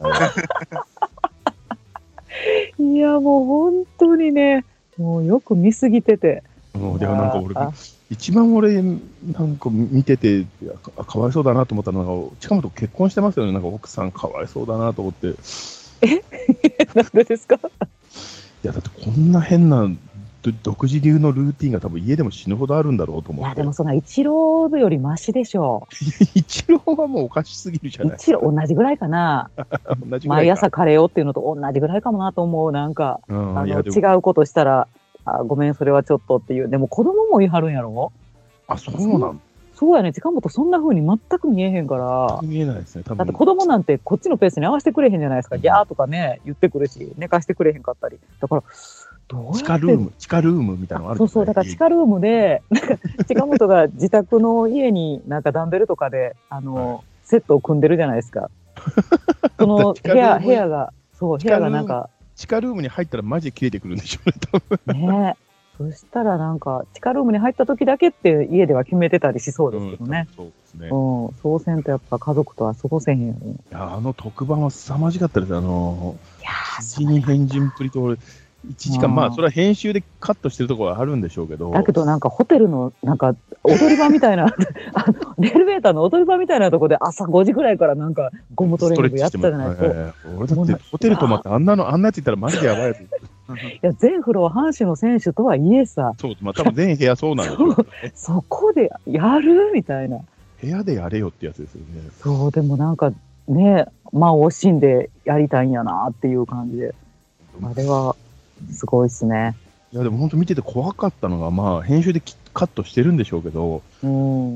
Speaker 3: いやもう本当にね、もうよく見すぎてて。
Speaker 2: もうでもなんか俺一番俺なんか見てて か, かわいそうだなと思ったのが、近本結婚してますよね。なんか奥さんかわいそうだなと思って。
Speaker 3: えなんでですか？
Speaker 2: いやだってこんな変な独自流のルーティンが多分家でも死ぬほどあるんだろうと思って。
Speaker 3: いやでもそんなイチローよりマシでしょ
Speaker 2: う。イチローはもうおかしすぎるじゃないですか。
Speaker 3: イチロー同じぐらいかな。同じぐらいか。毎朝カレーをっていうのと同じぐらいかもなと思う。なんか、うん、あの違うことしたらあごめんそれはちょっとっていう。でも子供も言い張るんやろ。
Speaker 2: あそうなん。
Speaker 3: そうやね。近本そんな風に全く見えへんから。
Speaker 2: 見えないですね。多分。
Speaker 3: だって子供なんてこっちのペースに合わせてくれへんじゃないですか。ギャーとかね言ってくるし寝かしてくれへんかったり。だから。
Speaker 2: 地下ルーム、地下ルームみたいなのある、ね、
Speaker 3: そうそう、だから地下ルームで、なんか近本が自宅の家になんかダンベルとかで、あの、はい、セットを組んでるじゃないですか。その部屋、部屋が、そう、部屋がなんか。
Speaker 2: 地下ルームに入ったらマジで切れてくるんでしょうね、多分。
Speaker 3: ねそしたらなんか、地下ルームに入った時だけって家では決めてたりしそうですけどね。
Speaker 2: うん、そうですね。
Speaker 3: うん、そうせんとやっぱ家族とは過ごせへんよね。
Speaker 2: いや、あの特番は凄まじかったです。あの、
Speaker 3: いやー、
Speaker 2: 一人変人っぷりと俺、いちじかん、まあそれは編集でカットしてるところはあるんでしょうけど、
Speaker 3: だけどなんかホテルのなんか踊り場みたいなあのエレベーターの踊り場みたいなところで朝ごじぐらいからなんかゴムトレーニングやってたじゃないですか。
Speaker 2: はいはいはい、俺だってホテル泊まってあんなのあんなやついたらマジでやばいやつ。い
Speaker 3: や全フロア阪神の選手とはいえさ、
Speaker 2: そうまあ多分全部屋そうなんですよ、ね、
Speaker 3: そ, そこでやるみたいな。
Speaker 2: 部屋でやれよってやつですよね。
Speaker 3: そうでもなんかねまあ惜しんでやりたいんやなっていう感じで、あれは。すごいですね。
Speaker 2: いやでも本当見てて怖かったのが、まあ編集でカットしてるんでしょうけど、うん、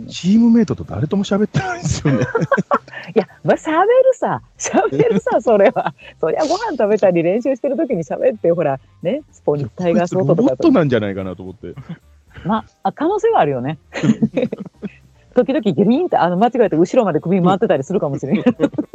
Speaker 2: チームメイトと誰とも喋ってないんですよね。
Speaker 3: いや、まあ、喋るさ、喋るさ、それは。そりゃご飯食べたり練習してる時に喋って、ほら、ね、スポニチタイガースロットとか。
Speaker 2: ロボットなんじゃないかなと思って。
Speaker 3: まあ、可能性はあるよね。時々ギリーンってあの間違えて後ろまで首回ってたりするかもしれない。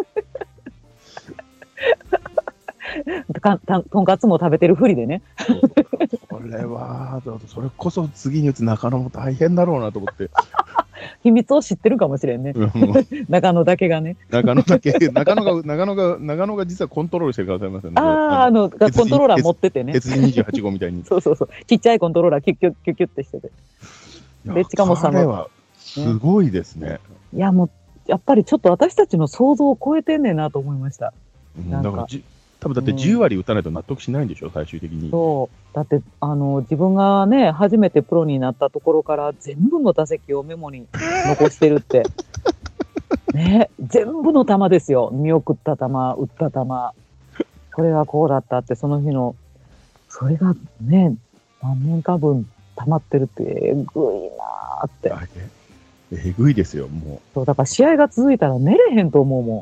Speaker 3: とんかつも食べてるふりでね。
Speaker 2: これはそれこそ次に打つ中野も大変だろうなと思って。
Speaker 3: 秘密を知ってるかもしれんね。中野だけがね。
Speaker 2: 中野だけ中野が中野が中野が実はコントロールしてる可能性ありますよね。
Speaker 3: あああのコントローラー持っててね。
Speaker 2: 鉄人にじゅうはち号みたいに。
Speaker 3: そうそうそう。ちっちゃいコントローラーキュッキュッキュッキュッってしてて。で近本さん
Speaker 2: はすごいですね。
Speaker 3: いやもうやっぱりちょっと私たちの想像を超えてんねんなと思いました。
Speaker 2: なんか。だから多分だってじゅう割打たないと納得しないんでしょ、うん、最終的に。
Speaker 3: そうだってあの自分がね初めてプロになったところから全部の打席をメモに残してるってね全部の球ですよ。見送った球打った球これはこうだったってその日のそれがね何年か分溜まってるってえぐいなーって。
Speaker 2: えぐいですよもう。
Speaker 3: そうだから試合が続いたら寝れへんと思うもん。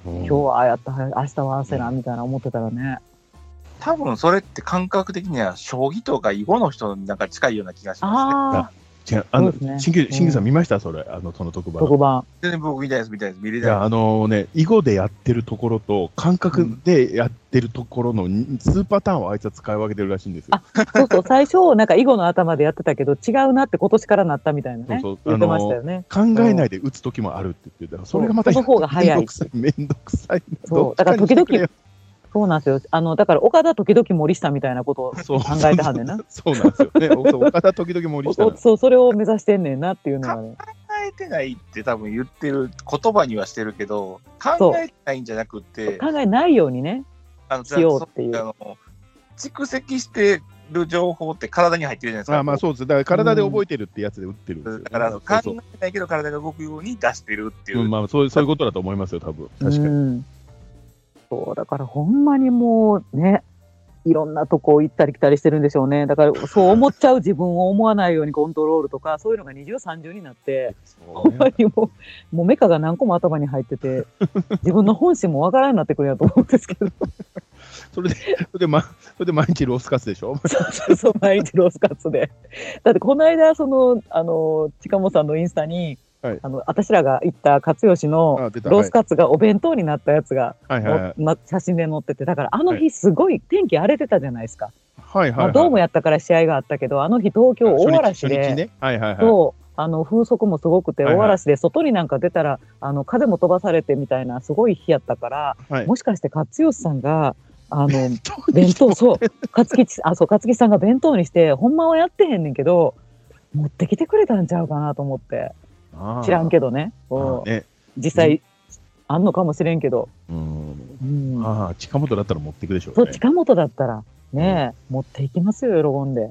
Speaker 3: 今日はああやった、明日はああせな、みたいな思ってたらね。
Speaker 1: 多分それって感覚的には将棋とか囲碁の人になんか近いような気がしますね。
Speaker 2: 違う、あの、新旧さん見ました、それ、あの、その特番。
Speaker 3: 特番。
Speaker 1: 全然僕見たいです、見たいです、見れ
Speaker 2: ない。いや、あのね、囲碁でやってるところと、感覚でやってるところの数パターンをあいつは使い分けてるらしいんですよ。
Speaker 3: あ、そうそう、最初、なんか囲碁の頭でやってたけど、違うなって今年からなったみたいなね。そうそう、言ってましたよね。
Speaker 2: 考えないで打つ時もあるって言ってた。それがまた、
Speaker 3: その方が早い。
Speaker 2: めんどくさい。
Speaker 3: そう、だから時々、そうなんですよ。あの、だから、岡田時々森下みたいなことを考えてはんねんな。
Speaker 2: そうなんですよね。岡田時々森下。
Speaker 3: そう、それを目指してんねんなっていうのがね。
Speaker 1: 考えてないって多分言ってる、言葉にはしてるけど、考えてないんじゃなくて、
Speaker 3: 考えないようにね、あのしようっていう。あの
Speaker 1: 蓄積してる情報って体に入ってるじゃないですか。
Speaker 2: あまあそうです。だから体で覚えてるってやつで打ってるんですよ、ね。
Speaker 1: だから考えてないけど体が動くように出してるっていう。
Speaker 2: うん、まあそういう、そういうことだと思いますよ、多分。確かに。うん
Speaker 3: そうだからほんまにもうね、いろんなとこ行ったり来たりしてるんでしょうね。だからそう思っちゃう自分を思わないようにコントロールとかそういうのが二重三重になって、ほんまにもうもうメカが何個も頭に入ってて自分の本心もわからんようになってくるんやと思うんですけど
Speaker 2: それでそれで、ま、それで毎日ロースカツでしょ
Speaker 3: そうそうそう、毎日ロースカツで。だってこの間そのあの近本さんのインスタにはい、あの私らが行った勝吉のロースカツがお弁当になったやつが、はいはいま、写真で載ってて、だからあの日すごい天気荒れてたじゃないですか。はいはいはいまあ、ドームやったから試合があったけど、あの日東京大嵐で、ねはいはいはい、そうあの風速もすごくて大嵐で外になんか出たらあの風も飛ばされてみたいなすごい日やったから、はい、もしかして勝吉さんがあの弁当そう勝吉あそう勝吉さんが弁当にしてほんまはやってへんねんけど持ってきてくれたんちゃうかなと思って。知らんけどね。ね実際あんのかもしれんけど。
Speaker 2: うん。うん、ああ、近本だったら持っていくでしょうね。
Speaker 3: そう、近本だったらね、うん、持っていきますよ、喜んで。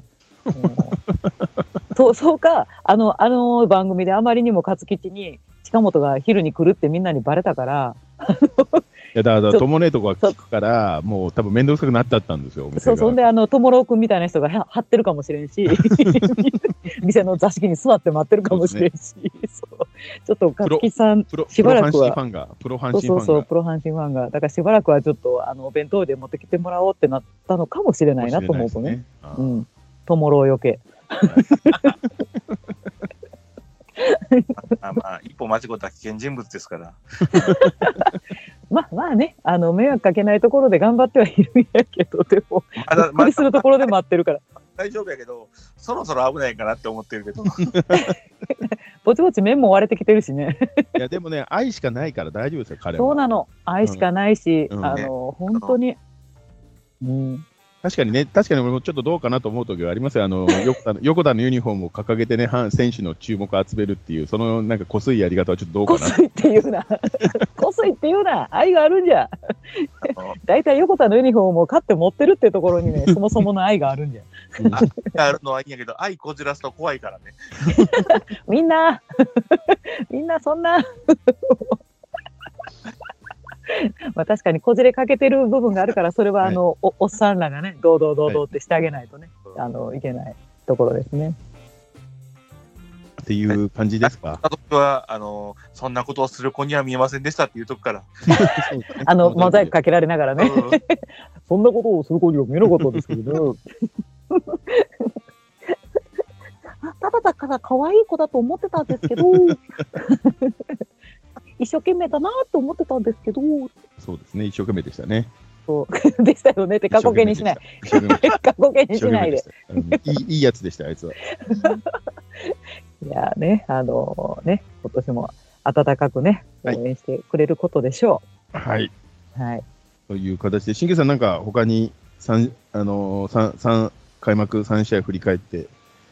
Speaker 3: そう、そうか、あの、あの番組であまりにも勝吉に近本が昼に来るってみんなにバレたから。
Speaker 2: いやだから、ともねえとこが聞くから、もう多分面倒くさくなっちゃったんですよ。
Speaker 3: そう、そんで、あの、ともろうくんみたいな人が張ってるかもしれんし、店の座敷に座って待ってるかもしれんし、そう、ね、そうちょっと勝木さん、しばらくは、
Speaker 2: プロ阪神ファンが、
Speaker 3: そうそう、プロ阪神ファンが、だからしばらくはちょっと、あの、お弁当で持ってきてもらおうってなったのかもしれないなと思うとね。ねうん。ともろう余計。
Speaker 1: まあまあ、一歩間違った危険人物ですから。
Speaker 3: まあまあね、あの迷惑かけないところで頑張ってはいるんやけど、でも、まだびっくりするところで待ってるから。
Speaker 1: 大丈夫やけど、そろそろ危ないかなって思ってるけど。
Speaker 3: ぼちぼち面も割れてきてるしね。
Speaker 2: いや、でもね、愛しかないから大丈夫ですよ、彼は。
Speaker 3: そうなの、愛しかないし、うん、あの、ね、本当に。
Speaker 2: うん。確かにね、確かに俺もちょっとどうかなと思う時はありますよ。あの横田の横田のユニフォームを掲げてね、選手の注目を集めるっていう、そのなんかこすいやり方はちょっとどうかな。
Speaker 3: こすいって言うな。こすいって言うな。愛があるんじゃ。だいたい横田のユニフォームを買って持ってるってところにね、そもそもの愛があるんじゃ。
Speaker 1: うん、あるのはいいんやけど、愛こじらすと怖いからね。
Speaker 3: みんな、みんなそんな。まあ確かにこじれかけてる部分があるから、それはあの、はい、お, おっさんらがね、堂々堂々ってしてあげないとね、はい、あのいけないところですね。
Speaker 2: っていう感じですか。
Speaker 1: 私はあのそんなことをする子には見えませんでしたっていうとこから、
Speaker 3: あのモザイクかけられながらね、そんなことをする子には見えなかったんですけどね。ただだから可愛い子だと思ってたんですけど。一生懸命だなと思ってたんですけど。
Speaker 2: そうですね、一生懸命でしたね。
Speaker 3: そうでしたよねって過去形にしない。過去形にしないで。
Speaker 2: いい、いいやつでした、あいつは。
Speaker 3: いやね、あのー、ね、今年も温かくね、応援してくれることでしょ
Speaker 2: う。はい。
Speaker 3: はい。
Speaker 2: という形で、しんげさんなんか他に三あのー、三三開幕三試合振り返って。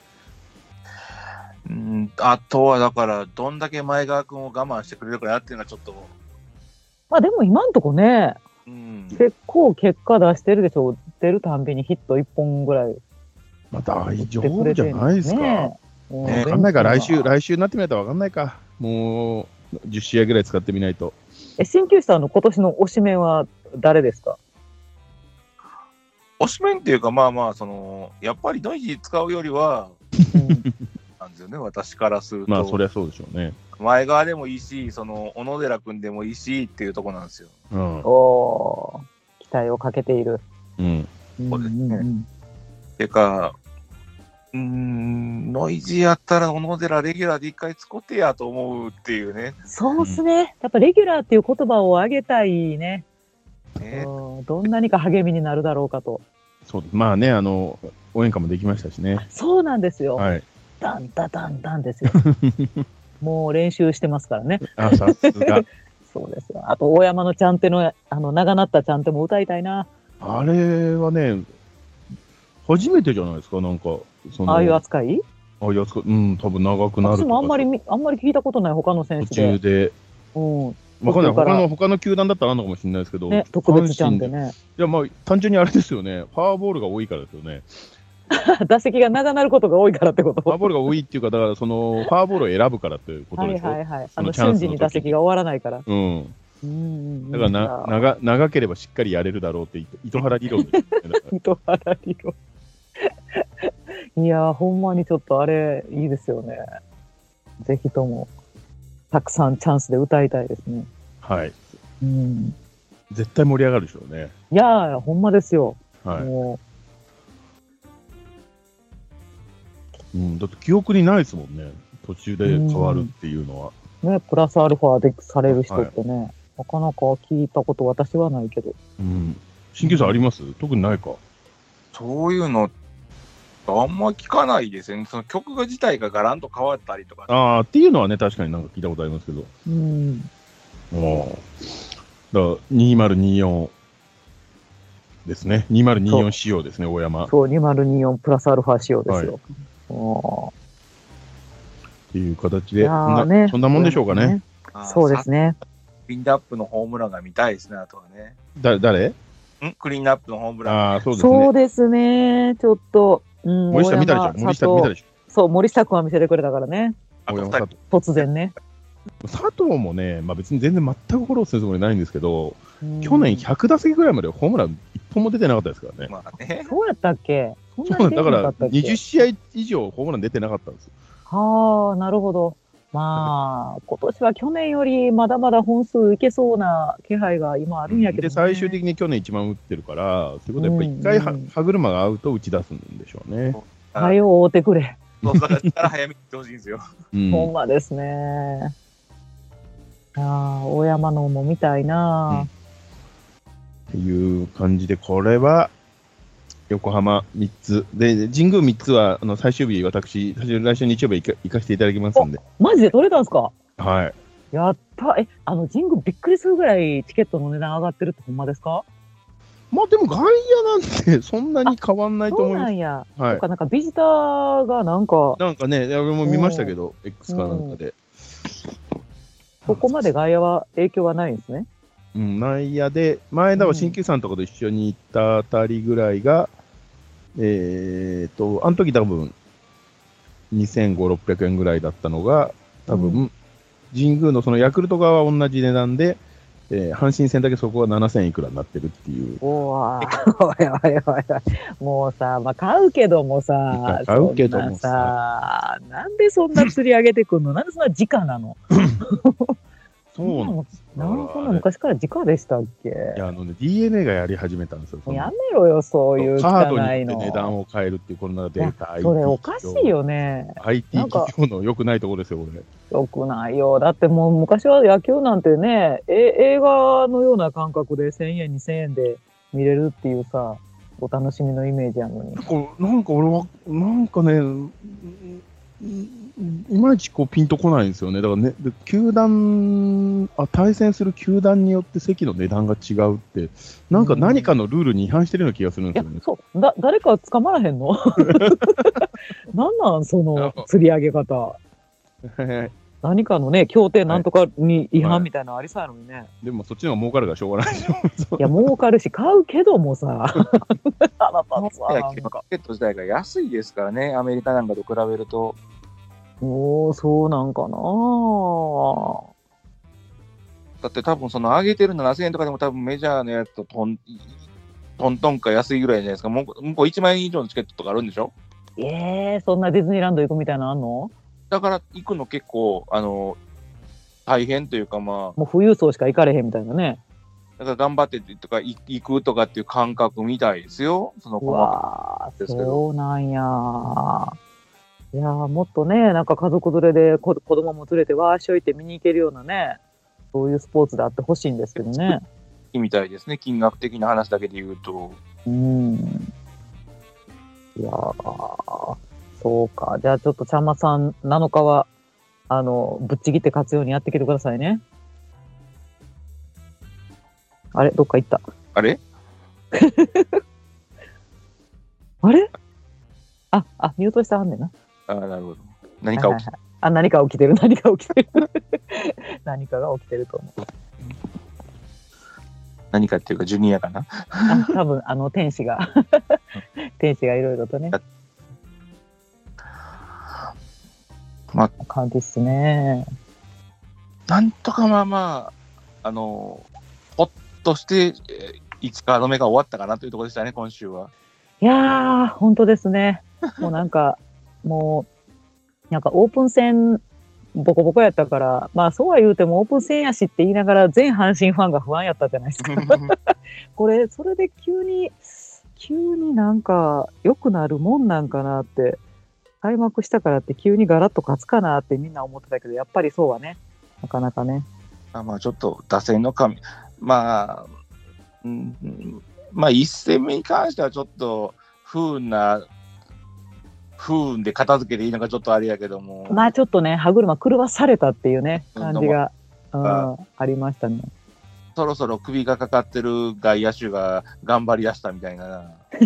Speaker 1: うん、あとはだからどんだけ前川君を我慢してくれるかなっていうのはちょっと
Speaker 3: まあでも今んとこね、うん、結構結果出してるでしょ。出るたんびにヒットいっぽんぐらい、
Speaker 2: まあ、大丈夫じゃないですかね。分かんないか、来週来週になってみないと分かんないか。もうじゅっしあいぐらい使ってみないと。
Speaker 3: え鍼灸師さんの今年の推しメンは誰ですか。
Speaker 1: 推しメンっていうかまあまあそのやっぱりノイジー使うよりは、うんなんですよね、私からすると。
Speaker 2: まあそりゃそうでしょうね。
Speaker 1: 前川でもいいし、その小野寺君でもいいしっていうところなんですよ。
Speaker 3: うん、おー、期待をかけている。
Speaker 2: うん。
Speaker 1: そうですね。うん、てか、うーん、ノイジーやったら小野寺レギュラーで一回使ってやと思うっていうね。
Speaker 3: そうですね。やっぱレギュラーっていう言葉を上げたいね。ね、どんなにか励みになるだろうかと。
Speaker 2: そうです。まあね、あの応援歌もできましたしね。
Speaker 3: そうなんですよ。
Speaker 2: はい。
Speaker 3: ダンダダンダンですよ。もう練習してますからね。
Speaker 2: あ、さすが。
Speaker 3: そうですよ。あと大山のちゃんてのあの長なったちゃんても歌いたいな。
Speaker 2: あれはね、初めてじゃないですか、なんか
Speaker 3: そのああいう扱い？
Speaker 2: ああいう扱い、うん、多分長くなるとか。
Speaker 3: 私もあんまりあんまり聞いたことない他の選手で。
Speaker 2: 途中で。うん。わかんない。他の、他の球団だったらあるのかもしれないですけど。
Speaker 3: ね、特別ちゃんでね。
Speaker 2: いや、まあ、単純にあれですよね。フォアボールが多いからですよね。
Speaker 3: 打席が長なることが多いからってこと？
Speaker 2: フォアボールが多いっていうか、だから、その、フォアボールを選ぶからっていうことでしょ。
Speaker 3: はいはいはい。あの、瞬時に打席が終わらないから。
Speaker 2: うん。うん。だからな、長、長ければしっかりやれるだろうって、糸原理論です、ね。
Speaker 3: 糸原理論。いやー、ほんまにちょっとあれ、いいですよね。ぜひとも、たくさんチャンスで歌いたいですね。
Speaker 2: はい。
Speaker 3: うん。
Speaker 2: 絶対盛り上がるでしょうね。
Speaker 3: いやー、ほんまですよ。
Speaker 2: はい。もう。うん、だって記憶にないですもんね。途中で変わるっていうのは。
Speaker 3: ね、プラスアルファでされる人ってね、はい、なかなか聞いたこと私はないけど。
Speaker 2: うん。新球さんあります？特にないか。
Speaker 1: そういうのあんま聞かないですよね。その曲自体がガランと変わったりとか。
Speaker 2: ああ、っていうのはね、確かになんか聞いたことありますけど。
Speaker 3: うん。
Speaker 2: ああ。だからにせんにじゅうよんですね。にせんにじゅうよん仕様ですね、大山。
Speaker 3: そう、にせんにじゅうよんプラスアルファ仕様ですよ。
Speaker 2: はい、っていう形で、
Speaker 3: そんな、
Speaker 2: そんなもんでしょうかね。
Speaker 3: そうですね。
Speaker 1: クリーンアップのホームランが見たいですね、あとはね。
Speaker 2: だ、誰？
Speaker 1: んクリーンアップのホームラン。
Speaker 2: ああ、そうですね。
Speaker 3: そうですね。ちょっと、うん、
Speaker 2: 森下見たでしょ。森下見たでしょ。
Speaker 3: そう、森下君は見せてくれたからね。突然ね。
Speaker 2: 佐藤もね、まあ別に全然全くフォローするつもりないんですけど、去年ひゃく打席ぐらいまでホームランいっぽんも出てなかったですからね。まあ
Speaker 3: ね。そうやったっけ？
Speaker 2: そんなに出てなかったっけ？だからにじゅっしあい以上ホームラン出てなかったんですよ。
Speaker 3: はあ、なるほど。まあ、今年は去年よりまだまだ本数いけそうな気配が今あるんやけど、ね、
Speaker 2: で、最終的に去年一番打ってるから、そういうことはやっぱり一回は、うんうん、歯車が合うと打ち出すんでしょうね。
Speaker 3: はよ追うてくれ。
Speaker 1: そうだから早めに行ってほしいんですよ。
Speaker 3: うん、ほんまですね。ああ、大山のも見たいな、
Speaker 2: うん。っていう感じで、これは、横浜みっつ。で、神宮みっつは、あの、最終日、私、来週日曜日行か行かせていただきますんで。
Speaker 3: マジで取れたんですか？
Speaker 2: はい。
Speaker 3: やった。え、あの、神宮びっくりするぐらいチケットの値段上がってるってほんまですか？
Speaker 2: まあでも外野なんてそんなに変わんないと思います。そう
Speaker 3: なんや。はい。なんかビジターがなんか。
Speaker 2: なんかね、俺も見ましたけど、X かなんかで。
Speaker 3: ここまで外野は影響はないんですね。
Speaker 2: うん、内野で、前田は新旧さんとかと一緒に行ったあたりぐらいが、えっと、あの時多分、にせんごひゃく、ろっぴゃくえんぐらいだったのが、多分、うん、神宮のそのヤクルト側は同じ値段で、えー、阪神戦だけそこはななせんいくらになってるっていう。
Speaker 3: おわおいおいおいおい。もうさ、まあ、買うけどもさ、
Speaker 2: 買うけどもさ、
Speaker 3: なんでそんな釣り上げてくんの？なんでそんな直なの？
Speaker 2: そうなんです。
Speaker 3: なんか昔から直でしたっけ？
Speaker 2: いや、あのね、ディーエヌエー がやり始めたんですよ。
Speaker 3: やめろよ、そういう汚いの。
Speaker 2: カードによって値段を変えるっていう、こんなデータ。
Speaker 3: それおかしいよね。
Speaker 2: アイティー 企業の良くないところですよ、これ。
Speaker 3: 良くないよ。だってもう昔は野球なんてね、え映画のような感覚でせんえん、にせんえんで見れるっていうさ、お楽しみのイメージやのに。
Speaker 2: なんか俺は、なんかね、いまいちこうピンとこないんですよね。だからね、球団あ、対戦する球団によって席の値段が違うって、なんか何かのルールに違反してるような気がするんですよね。
Speaker 3: そうだ誰か捕まらへんの？なんなんその釣り上げ方。何かのね、協定なんとかに違反みたいなのありそうやのにね。はいはい、
Speaker 2: でもそっちの方が儲かるからしょうがないでしょ。
Speaker 3: いや、儲かるし、買うけどもさ。あなた
Speaker 1: さ、チケット自体が安いですからね、アメリカなんかと比べると。
Speaker 3: おー、そうなんかな。
Speaker 1: だって多分その上げてるななせんえんとかでも多分メジャーのやつとトントントンか安いぐらいじゃないですか。もう向こういちまんえん以上のチケットとかあるんでしょ？
Speaker 3: えー、そんなディズニーランド行くみたいなのあんの？
Speaker 1: だから行くの結構あの大変というか、まあ。
Speaker 3: もう富裕層しか行かれへんみたいなね。
Speaker 1: だから頑張ってとか行くとかっていう感覚みたいですよ。その
Speaker 3: うわー、そうなんや。いやー、もっとね、なんか家族連れで子供も連れてわーしょいて見に行けるようなね、そういうスポーツであってほしいんですけどね。
Speaker 1: みたいですね、金額的な話だけで言うと。
Speaker 3: うん。いやー、そうか。じゃあちょっとちゃんまさんなのかは、あの、ぶっちぎって勝つようにやってきてくださいね。あれどっか行った。
Speaker 1: あれ
Speaker 3: あれあ、あ、ミュートしてはんねんな。
Speaker 1: あ、なるほど。何か起きてる。
Speaker 3: あ、何か起きてる、何か起きてる。何かが起きてると思う。
Speaker 1: 何かっていうか、ジュニアかな。
Speaker 3: あ、多分、あの、天使が、天使がいろいろとね。まあ、感じっすね。
Speaker 1: なんとかまあまあ、あの、ほっとして、いつかの目が終わったかなというところでしたね、今週は。
Speaker 3: いやー、本当ですね。もうなんか、もう、なんかオープン戦、ボコボコやったから、まあそうは言うてもオープン戦やしって言いながら全阪神ファンが不安やったじゃないですか。これ、それで急に、急になんか良くなるもんなんかなって、開幕したからって急にガラッと勝つかなってみんな思ってたけど、やっぱりそうはね、なかなかね。
Speaker 1: あまあちょっと打線の神、まあ、うん、まあ一戦目に関してはちょっと不運な、不運で片付けていいのかちょっとあれやけども。
Speaker 3: まあちょっとね、歯車狂わされたっていうね、感じが、うん、ありましたね。
Speaker 1: そろそろ首がかかってる外野手が頑張りだしたみたいな。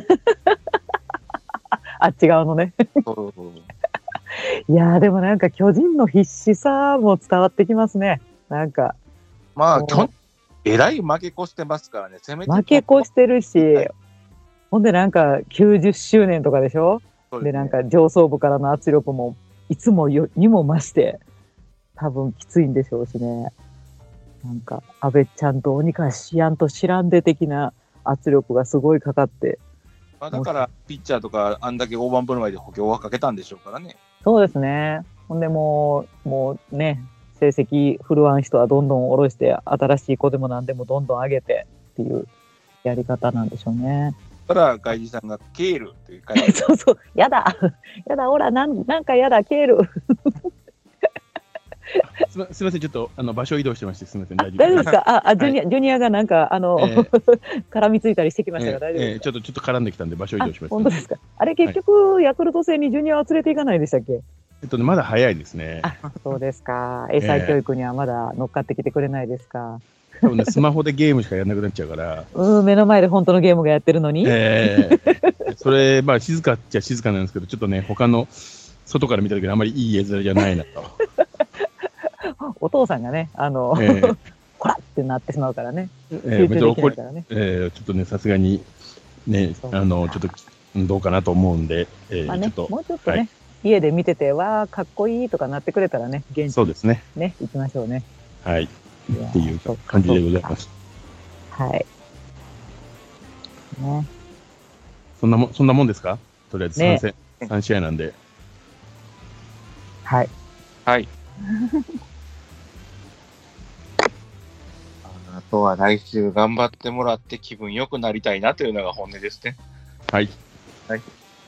Speaker 3: あっち側のね。
Speaker 1: そうそう
Speaker 3: いやーでもなんか巨人の必死さも伝わってきますね。なんか。
Speaker 1: まあ、えらい負け越してますからね。
Speaker 3: せめて負け越してるし、はい、ほんでなんかきゅうじゅっしゅうねんとかでしょ。で, ね、でなんか上層部からの圧力もいつもよにも増して多分きついんでしょうしね。なんか安倍ちゃんと鬼からしやんと知らんで的な圧力がすごいかかって。
Speaker 1: まあ、だからピッチャーとかあんだけ大盤振る舞いで補強はかけたんでしょうからね。
Speaker 3: そうですね。ほんでもうもうね成績振るわん人はどんどん下ろして新しい子でも何でもどんどん上げてっていうやり方なんでしょうね。
Speaker 1: だから外人さんがケールっていう感じ
Speaker 3: そうそうやだやだほらなんなんかやだケール
Speaker 2: す, みすみませんちょっとあの場所移動してましてすみません
Speaker 3: 大丈夫大丈夫ですか。ああジュニア、はい、ジュニアがなんかあの、えー、絡みついたりしてきましたが、えー、大丈夫ですか。
Speaker 2: えー、ちょっとちょっと絡んできたんで場所移動しました。
Speaker 3: 本当ですか。あれ結局、はい、ヤクルト戦にジュニアは連れていかないでしたっけ。
Speaker 2: えっとね、まだ早いですね。
Speaker 3: あ、そうですか。英才教育にはまだ乗っかってきてくれないですか。
Speaker 2: 多分ね、スマホでゲームしかやらなくなっちゃうから。
Speaker 3: うん、目の前で本当のゲームがやってるのに。
Speaker 2: えー、それ、まあ、静かっちゃ静かなんですけど、ちょっとね、他の外から見たときにあんまりいい絵面じゃないなと。
Speaker 3: お父さんがね、あの、えー、こらってなってしまうからね。
Speaker 2: えー、めっちゃ怒り、えー、ちょっとね、さすがに、ね、あの、ちょっと、どうかなと思うんで、えー
Speaker 3: まあね、
Speaker 2: ちょっと。
Speaker 3: もうちょっとね、
Speaker 2: はい、
Speaker 3: 家で見てて、わー、かっこいいとかなってくれたらね、現地
Speaker 2: そうですね。
Speaker 3: ね、行きましょうね。
Speaker 2: はい。っていう感じでございます。
Speaker 3: はい。ね。
Speaker 2: そんなもん、そんなもんですか？とりあえずさん戦、ね、さん試合なんで。
Speaker 3: はい。
Speaker 1: はい。あとは来週頑張ってもらって気分良くなりたいなというのが本音ですね。
Speaker 2: はい。
Speaker 1: はい。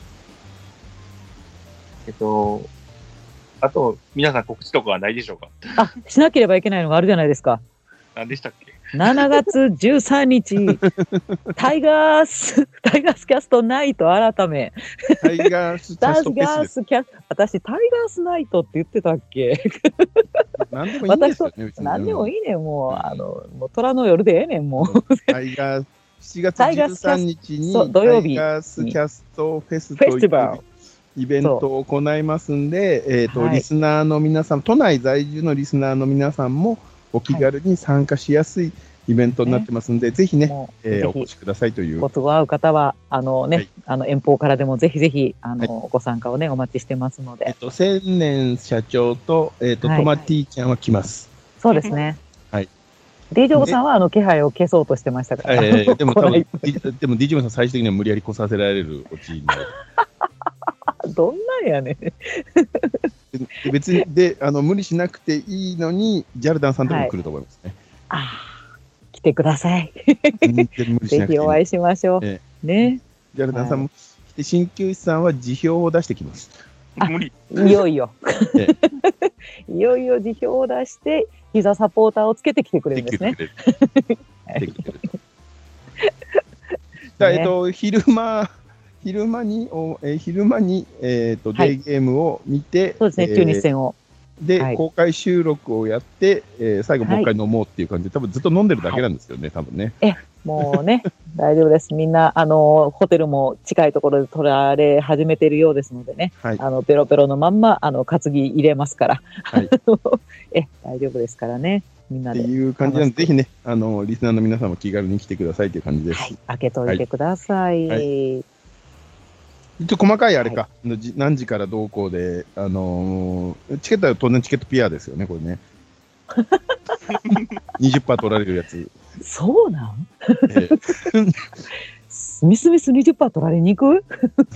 Speaker 1: えっと、あと、皆さん告知とかはないでしょうか？
Speaker 3: あ、しなければいけないのがあるじゃないですか。
Speaker 1: 何でしたっけ？
Speaker 3: しちがつじゅうさんにち、タイガース、タイガースキャストナイト改め。
Speaker 2: タイガースキャストフェスです。
Speaker 3: キャ私、タイガースナイトって言ってたっけ？
Speaker 2: 何でもいいんですよね。
Speaker 3: 何でもいいねん、もう。あの、もう虎の夜でええねん、もう。
Speaker 2: タイガース、しちがつじゅうさんにちに
Speaker 3: 土曜日
Speaker 2: タイガースキャストフェスというイベントを行いますんで、えっと、はい、リスナーの皆さん、都内在住のリスナーの皆さんもお気軽に参加しやすいイベントになってますんで、はい、ぜひね、えー、お越しくださいという。
Speaker 3: ご都合合う方は、あのね、はい、あの遠方からでもぜひぜひ、あの、はい、ご参加をね、お待ちしてますので。
Speaker 2: えっと、千年社長と、えっと、トマティちゃんは来ます。
Speaker 3: そうですね。
Speaker 2: はい。
Speaker 3: ディージョブさんは、あの、気配を消そうとしてましたから。
Speaker 2: えー、でも、多分、でも、ディージョブさん最終的には無理やり来させられるオチになる。
Speaker 3: どんなんやねん。
Speaker 2: 別にであの無理しなくていいのに、ジャルダンさんとも来ると思いますね。
Speaker 3: はい、ああ、来てください。ぜひお会いしましょう。ええ、ね。
Speaker 2: ジャルダンさんも来て、鍼灸師さんは辞表を出してきます。
Speaker 1: 無理。
Speaker 3: いよいよ。いよいよ辞表を出して、膝サポーターをつけてきてくれるんですね。
Speaker 2: えっと、昼間、昼間に、おえー、昼間に、えっと、デーゲームを見て、
Speaker 3: そうですね、中日戦を。
Speaker 2: で、はい、公開収録をやって、えー、最後もう一回飲もうっていう感じで、多分ずっと飲んでるだけなんですよね、はい、多分ね。
Speaker 3: え、もうね、大丈夫です。みんな、あの、ホテルも近いところで取られ始めているようですのでね、はい、あの、ペロペロのまんま、あの、担ぎ入れますから。はい、え、大丈夫ですからね。みんなで。って
Speaker 2: いう感じなので、ぜひね、あの、リスナーの皆さんも気軽に来てくださいという感じです。はい、
Speaker 3: 開けといてください。はいはい、
Speaker 2: 一応細かいあれか、はい、何時からどうこうで、あのー、チケットは当然チケットピアですよね、これね。にじゅっパーセント 取られるやつ。
Speaker 3: そうなん、ええ、みすみす にじゅっパーセント 取られに行く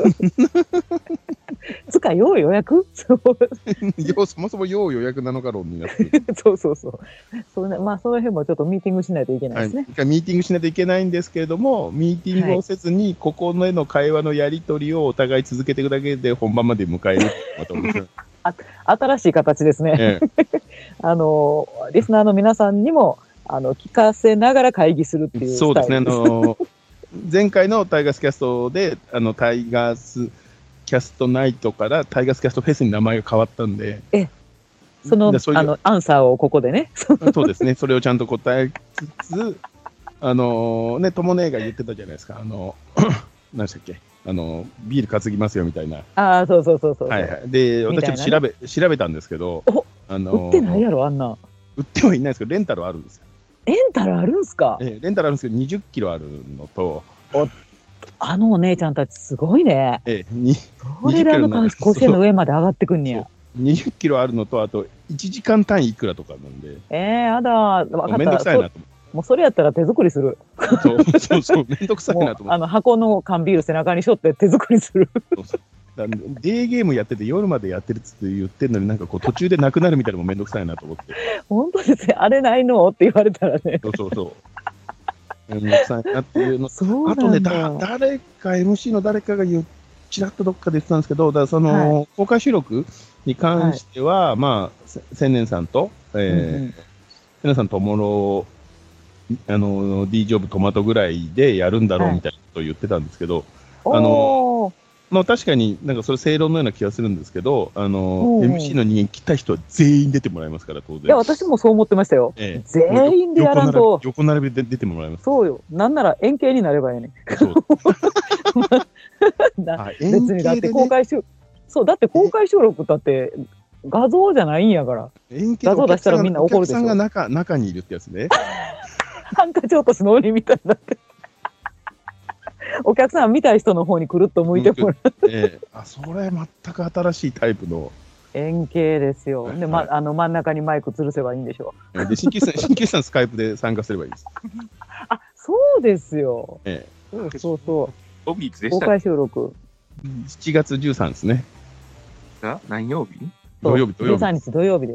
Speaker 3: つか、よう予約そ
Speaker 2: もそもよう予約なのか論になってる。
Speaker 3: そうそうそう。そ, ねまあ、その辺もちょっとミーティングしないといけないですね。
Speaker 2: はい、ミーティングしないといけないんですけれども、ミーティングをせずに、ここのへの会話のやり取りをお互い続けていくだけで本番まで迎える
Speaker 3: あ新しい形ですね。ええ、あのリスナーの皆さんにもあの聞かせながら会議するっていうスタイルです。
Speaker 2: そうですね。あの前回のタイガースキャストであのタイガースキャストナイトからタイガースキャストフェスに名前が変わったんで、
Speaker 3: えそのあのアンサーをここでね。
Speaker 2: そうですね。それをちゃんと答えつつ、あのね、ともねが言ってたじゃないですか。あの何でしたっけ、あのビール担ぎますよみたいな。
Speaker 3: ああ、そうそうそうそう。
Speaker 2: はいはい。で、私ちょっと調べ、ね、調べたんですけど、
Speaker 3: あのー、売ってないやろあんな。
Speaker 2: 売ってはいないですけど、レンタルあるんですよ。
Speaker 3: レンタルあるんすか？
Speaker 2: ええ、レンタルあるんですけど、にじゅっキロあるのと、
Speaker 3: おあのお姉ちゃんたちすごいね。
Speaker 2: ええ、に
Speaker 3: それであの甲子園の上まで上がってくんねや。
Speaker 2: にじゅっキロあるのと、あといちじかん単位いくらとかなんで。
Speaker 3: ええー、やだ。分かった。
Speaker 2: めんどくさいなと思って。
Speaker 3: もうそれやったら手作りする。
Speaker 2: そうそうそう、めんどくさいなと思って。
Speaker 3: あの箱の缶ビール背中にしょって手作りする。
Speaker 2: そうそうデーゲームやってて夜までやってるっつって言ってるのに、なんかこう途中でなくなるみたいなのもめんどくさいなと思って。
Speaker 3: 本当ですね。あれないのって言われたらね。
Speaker 2: そうそうそう。めんどくさいなっていうの。あとねだ、誰か エムシー の誰かが言ちらっとどっかで言ってたんですけど、だからその、はい、公開収録に関しては、はい、まあ千年さんと、えーうんうん、千年さんともろあの D ジョブトマトぐらいでやるんだろうみたいなことを言ってたんですけど、はい、あのまあ確かになんかそれ正論のような気がするんですけど、あの エムシー の人間来た人は全員出てもらいますから当然。
Speaker 3: いや私もそう思ってましたよ。ええ、全員でやらんと
Speaker 2: 横並びで出てもらいます。
Speaker 3: そうよ。なんなら円形になればいいね。そう別にだって公開収そうだって公開収録だって画像じゃないんやから。画像出したらみんな怒るでしょ。
Speaker 2: お客さんが中中にいるってやつね。
Speaker 3: ハンカチ落としの鬼みたいになって。お客さん見たい人の方にくるっと向いてもらう、
Speaker 2: ええ、あそれ全く新しいタイプの
Speaker 3: 円形ですよ。で、ま、あの真ん中にマイク吊るせばいいんでしょう。
Speaker 2: で、新旧さん、新旧さんスカイプで参加すればいいです。
Speaker 3: あ、そうですよ。
Speaker 2: え
Speaker 3: え、そうそうそう。公
Speaker 1: いつでした
Speaker 3: 開収録。
Speaker 2: しちがつじゅうさんですね。
Speaker 1: が何曜日？
Speaker 2: 土曜日、土曜日。
Speaker 3: じゅうさんにち土曜日です。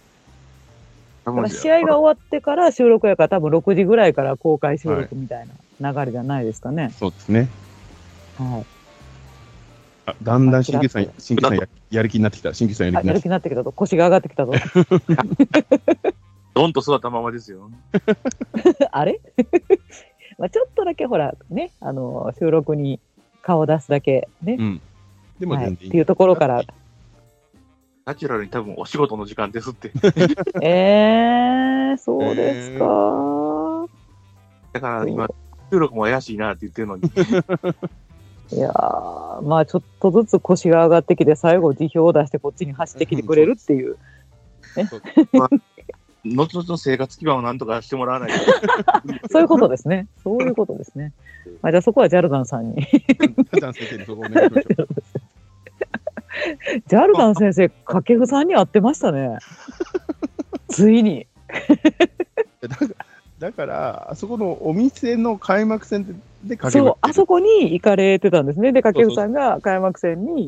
Speaker 3: 試合が終わってから収録やから多分ろくじぐらいから公開収録みたいな流れじゃないですかね。はい、
Speaker 2: そうですね。
Speaker 3: はい。
Speaker 2: あだんだん新旧さん、新旧さん や, やる気になってきた。新旧さんやる気
Speaker 3: やる気になってきたと。腰が上がってきたと。
Speaker 1: どんと座ったままですよ。
Speaker 3: あれまあちょっとだけほらね、あの収録に顔出すだけね。うん。
Speaker 2: でも全然いい、
Speaker 3: はい、っていうところから。
Speaker 1: ナチュラルに多分お仕事の時間ですって。
Speaker 3: えー、そうですか、えー。
Speaker 1: だから今、収録も怪しいなって言ってるのに。
Speaker 3: いやー、まあちょっとずつ腰が上がってきて、最後辞表を出してこっちに走ってきてくれるっていう。ね、
Speaker 1: まあ、後々の生活基盤をなんとかしてもらわないと。
Speaker 3: そういうことですね。そういうことですね。まあ、じゃあそこはジャルダンさんに。ジャルダン先生にそこお願いしましょう。ジャルダン先生、掛布さんに会ってましたね。ついに。
Speaker 2: だから、だからあそこのお店の開幕戦で掛布
Speaker 3: そう、あそこに行かれてたんですね。で、掛布さんが開幕戦に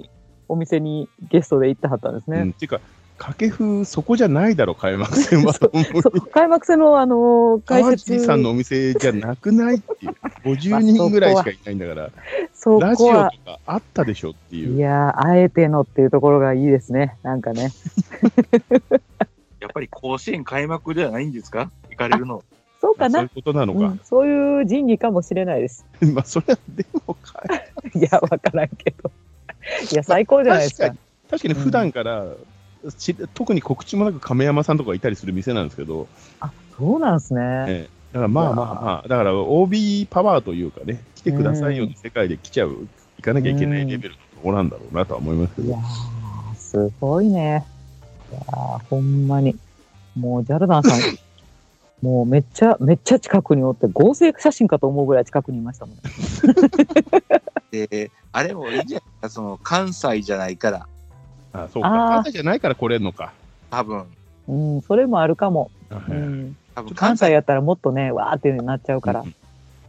Speaker 3: お店にゲストで行ってはったんですね。
Speaker 2: うん、っていうか、掛布そこじゃないだろ、開幕戦は。
Speaker 3: 開幕戦の、あのー、解説。
Speaker 2: 川尻さんのお店じゃなくないっていう。ごじゅうにんぐらいしかいないんだから、
Speaker 3: そこ
Speaker 2: ラジオとかあったでしょっていう。
Speaker 3: いやー、あえてのっていうところがいいですね、なんかね。
Speaker 1: やっぱり甲子園開幕ではないんですか、行かれるの。
Speaker 3: そうかな。
Speaker 2: そういうことなのか。うん、
Speaker 3: そういう仁義かもしれないです。
Speaker 2: まあ、それはでもか
Speaker 3: い。いや、わからんけど。いや、最高じゃないですか。
Speaker 2: 確かに、確かに普段から、うん、特に告知もなく亀山さんとかいたりする店なんですけど。
Speaker 3: あ、そうなんですね。
Speaker 2: ええ、だからまあまあまあ、だから オービー パワーというかね、来てくださいよの世界で来ちゃう、行かなきゃいけないレベルのところなんだろうなとは思いますけど。
Speaker 3: いやー、すごいね。いやー、ほんまに。もう、ジャルダンさん、もうめっちゃ、めっちゃ近くにおって、合成写真かと思うぐらい近くにいましたもん。
Speaker 1: で、あれもいいじゃないですか、その関西じゃないから。
Speaker 2: ああ、そうか。関西じゃないから来れんのか。
Speaker 1: 多分。
Speaker 3: うん、それもあるかも。うん、多分関西やったらもっとね、わーっていうのになっちゃうから。うん、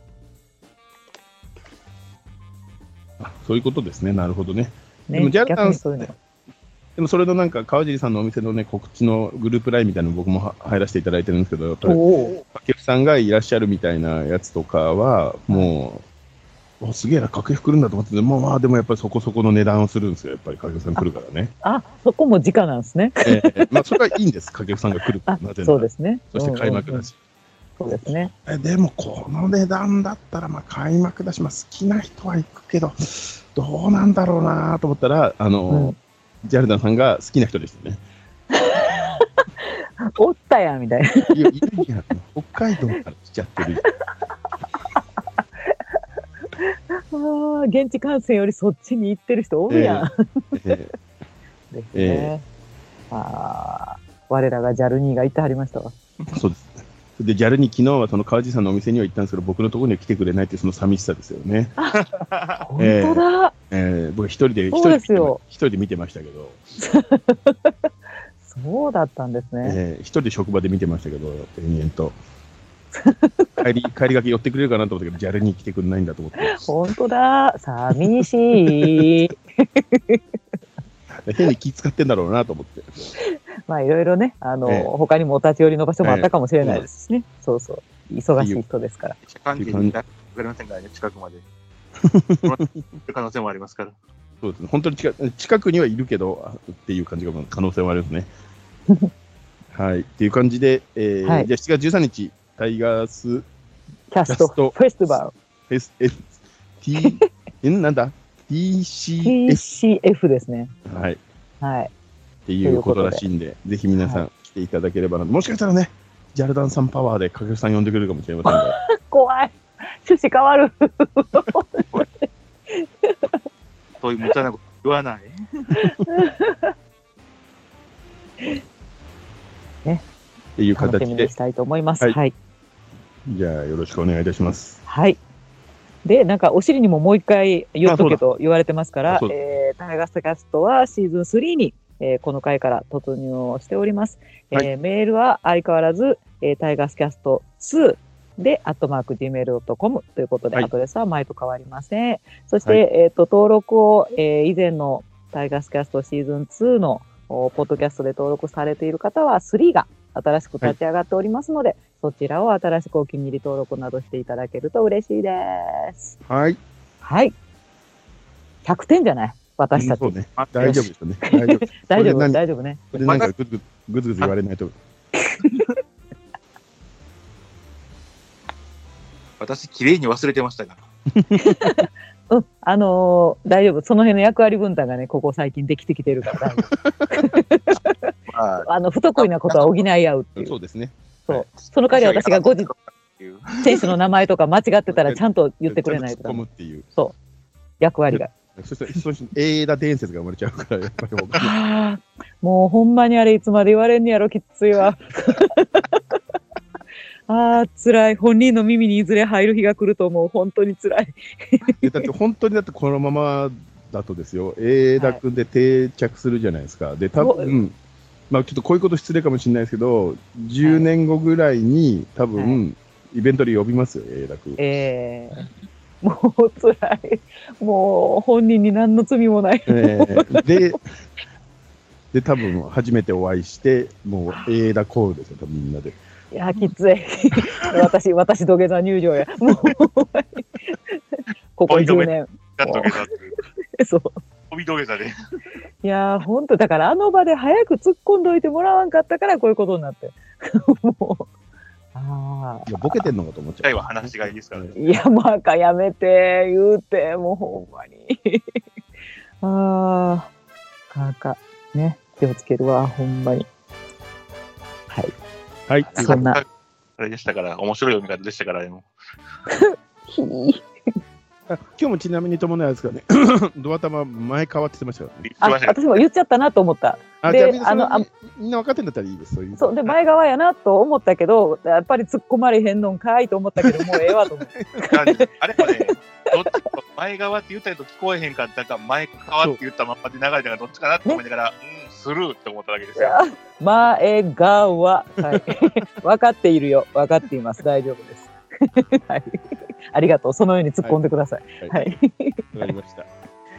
Speaker 2: あ、そういうことですね。なるほどね。ね、でも、ジャルダンス、ね、でもそれのなんか川尻さんのお店のね、告知のグループラインみたいなの僕も入らせていただいてるんですけど、やっぱり掛布さんがいらっしゃるみたいなやつとかはもう、おすげえな、掛布来るんだと思ってて、もうまあでもやっぱりそこそこの値段をするんですよ、やっぱり掛布さん来るからね。
Speaker 3: あ、あ、そこも直なんですね。
Speaker 2: えー、まあそれはいいんです、掛布さんが来るってなぜなら。
Speaker 3: そうですね。
Speaker 2: そして開幕だし。
Speaker 3: うんうんうん、そうですね。
Speaker 2: えでもこの値段だったらまあ開幕だし、まあ、好きな人は行くけど、どうなんだろうなと思ったら、あの、うん、ジャルダンさんが好きな人でしたね。
Speaker 3: おったやんみたいな。いや、いる
Speaker 2: やん。北海道から来ちゃってる。
Speaker 3: あ、現地観戦よりそっちに行ってる人多いやん。えーえー、ですね。えー、あ、我らがジャルニーが行ってはりましたわ。
Speaker 2: そうです。で、ジャルニー昨日はその川地さんのお店には行ったんですけど、僕のところには来てくれないっていうその寂しさですよね。
Speaker 3: 本当だ。
Speaker 2: えーえー、僕一人で一人で一人で見てましたけど。
Speaker 3: そうだったんですね。
Speaker 2: えー、一人で職場で見てましたけど、延々と。帰り、帰りがけ寄ってくれるかなと思ったけど、ジャルに来てくれないんだと思って。
Speaker 3: 本当だ、寂しい。
Speaker 2: 変に気使ってんだろうなと思って。
Speaker 3: まあいろいろね、あの、えー、他にもお立ち寄りの場所もあったかもしれないですしね。えー、そうそう。忙しい人ですから。
Speaker 1: 関係にわかりませんからね、近くまで。可能性もありますから。
Speaker 2: そうですね。本当に近近くにはいるけど、っていう感じが可能性もありますね。はい。っていう感じで、えーはい、じゃあしちがつじゅうさんにち、タイガース
Speaker 3: キャストフェスティバル。
Speaker 2: フェス、F、T、んなんだ ティーシーエフ。
Speaker 3: ティーシーエフ ですね。
Speaker 2: はい。
Speaker 3: はい。
Speaker 2: っていうことらしいんで、ぜひ皆さん来ていただければなと。はい、もしかしたらね、ジャルダンさんパワーで掛布さん呼んでくれるかもしれませんが。
Speaker 3: 怖い。趣旨変わる。
Speaker 1: そういう無茶なこと言わない。
Speaker 3: ね。
Speaker 2: っていう形で。楽しみ
Speaker 3: にしたいと思います。はい。はい、
Speaker 2: じゃあよろしくお願いいたします。
Speaker 3: はい。で、なんかお尻にももう一回言っとけと言われてますから、えー、タイガースキャストはシーズンスリーに、えー、この回から突入をしております。はい、えー、メールは相変わらず、えー、タイガースキャストツーで、アットマーク、ジーメールドットコム ということで、はい、アドレスは前と変わりません。そして、はい、えっと、登録を、えー、以前のタイガースキャストシーズンツーのポッドキャストで登録されている方はスリーが新しく立ち上がっておりますので、はい、そちらを新しくお気に入り登録などしていただけると嬉しいです。
Speaker 2: はい。
Speaker 3: はい。ひゃくてんじゃない私たち。
Speaker 2: そうね。大丈夫ですよね。大丈夫。
Speaker 3: 大丈夫、大丈夫ね。
Speaker 2: これなんかグズグズグズ言われないと。
Speaker 1: 私、綺麗に忘れてましたが。
Speaker 3: うん、あのー、大丈夫。その辺の役割分担がね、ここ最近できてきてるから大丈夫。まあ、あの不得意なことは補い合うっていう。
Speaker 2: そうですね。
Speaker 3: そう。はい、その代わり私が後日、選手の名前とか間違ってたらちゃんと言ってくれないと。そう。役割が。
Speaker 2: そして、そして永遠な伝説が生まれちゃうから、やっぱり
Speaker 3: あもうほんまにあれいつまで言われんねやろ、きついわ。ああ、辛い。本人の耳にいずれ入る日が来ると思う。本当に辛い。
Speaker 2: だって本当にだってこのままだとですよ、永田君で定着するじゃないですか。はい、で、多分、うん、まあちょっとこういうこと失礼かもしれないですけど、じゅうねんごぐらいに多分、はい、イベントで呼びますよ、永田君。
Speaker 3: えー、 もう辛い。もう本人に何の罪もない。
Speaker 2: えー、で、で、多分初めてお会いして、もうエーダコールですよ、多分みんなで。
Speaker 3: いや、きつい。私、私土下座入場や。もう、ここじゅうねん。そう。
Speaker 1: 飛び土下座で。
Speaker 3: いやー、ほんと、だからあの場で早く突っ込んどいてもらわんかったから、こういうことになって。もう。あ
Speaker 2: あ。いや、ボケてんのかと思っちゃう。
Speaker 1: いは話しがいですからね。
Speaker 3: いや、まあか、やめて、言うて、もうほんまに。ああ、かか、ね、気をつけるわ、ほんまに。はい。
Speaker 2: はい、
Speaker 3: そんな。
Speaker 1: あれでしたから、面白い読み方でしたから、でも。
Speaker 3: ひー
Speaker 2: 今日もちなみに友達ですかね、ドア玉前変わってましたからね。
Speaker 3: あ、私も言っちゃったなと思った。
Speaker 2: あ、で、あの、あみんな分かってんだったらいいです。そういう。
Speaker 3: そう、で、前側やなと思ったけど、やっぱり突っ込まれへんのんかいと思ったけど、もうええわと思って。
Speaker 1: あれもね、どっち前側って言ったりと聞こえへんかったか、前側って言ったままで流れたからどっちかなって思いながら、ね、うん、スルーって思っただけですよ。
Speaker 3: 前側、はい。分かっているよ。分かっています。大丈夫です。はい。ありがとう。そのように突っ込んでください。はい。
Speaker 2: わかりました。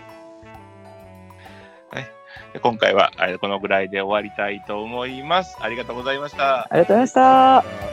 Speaker 1: はい。今回はこのぐらいで終わりたいと思います。ありがとうございました。
Speaker 3: ありがとうございました。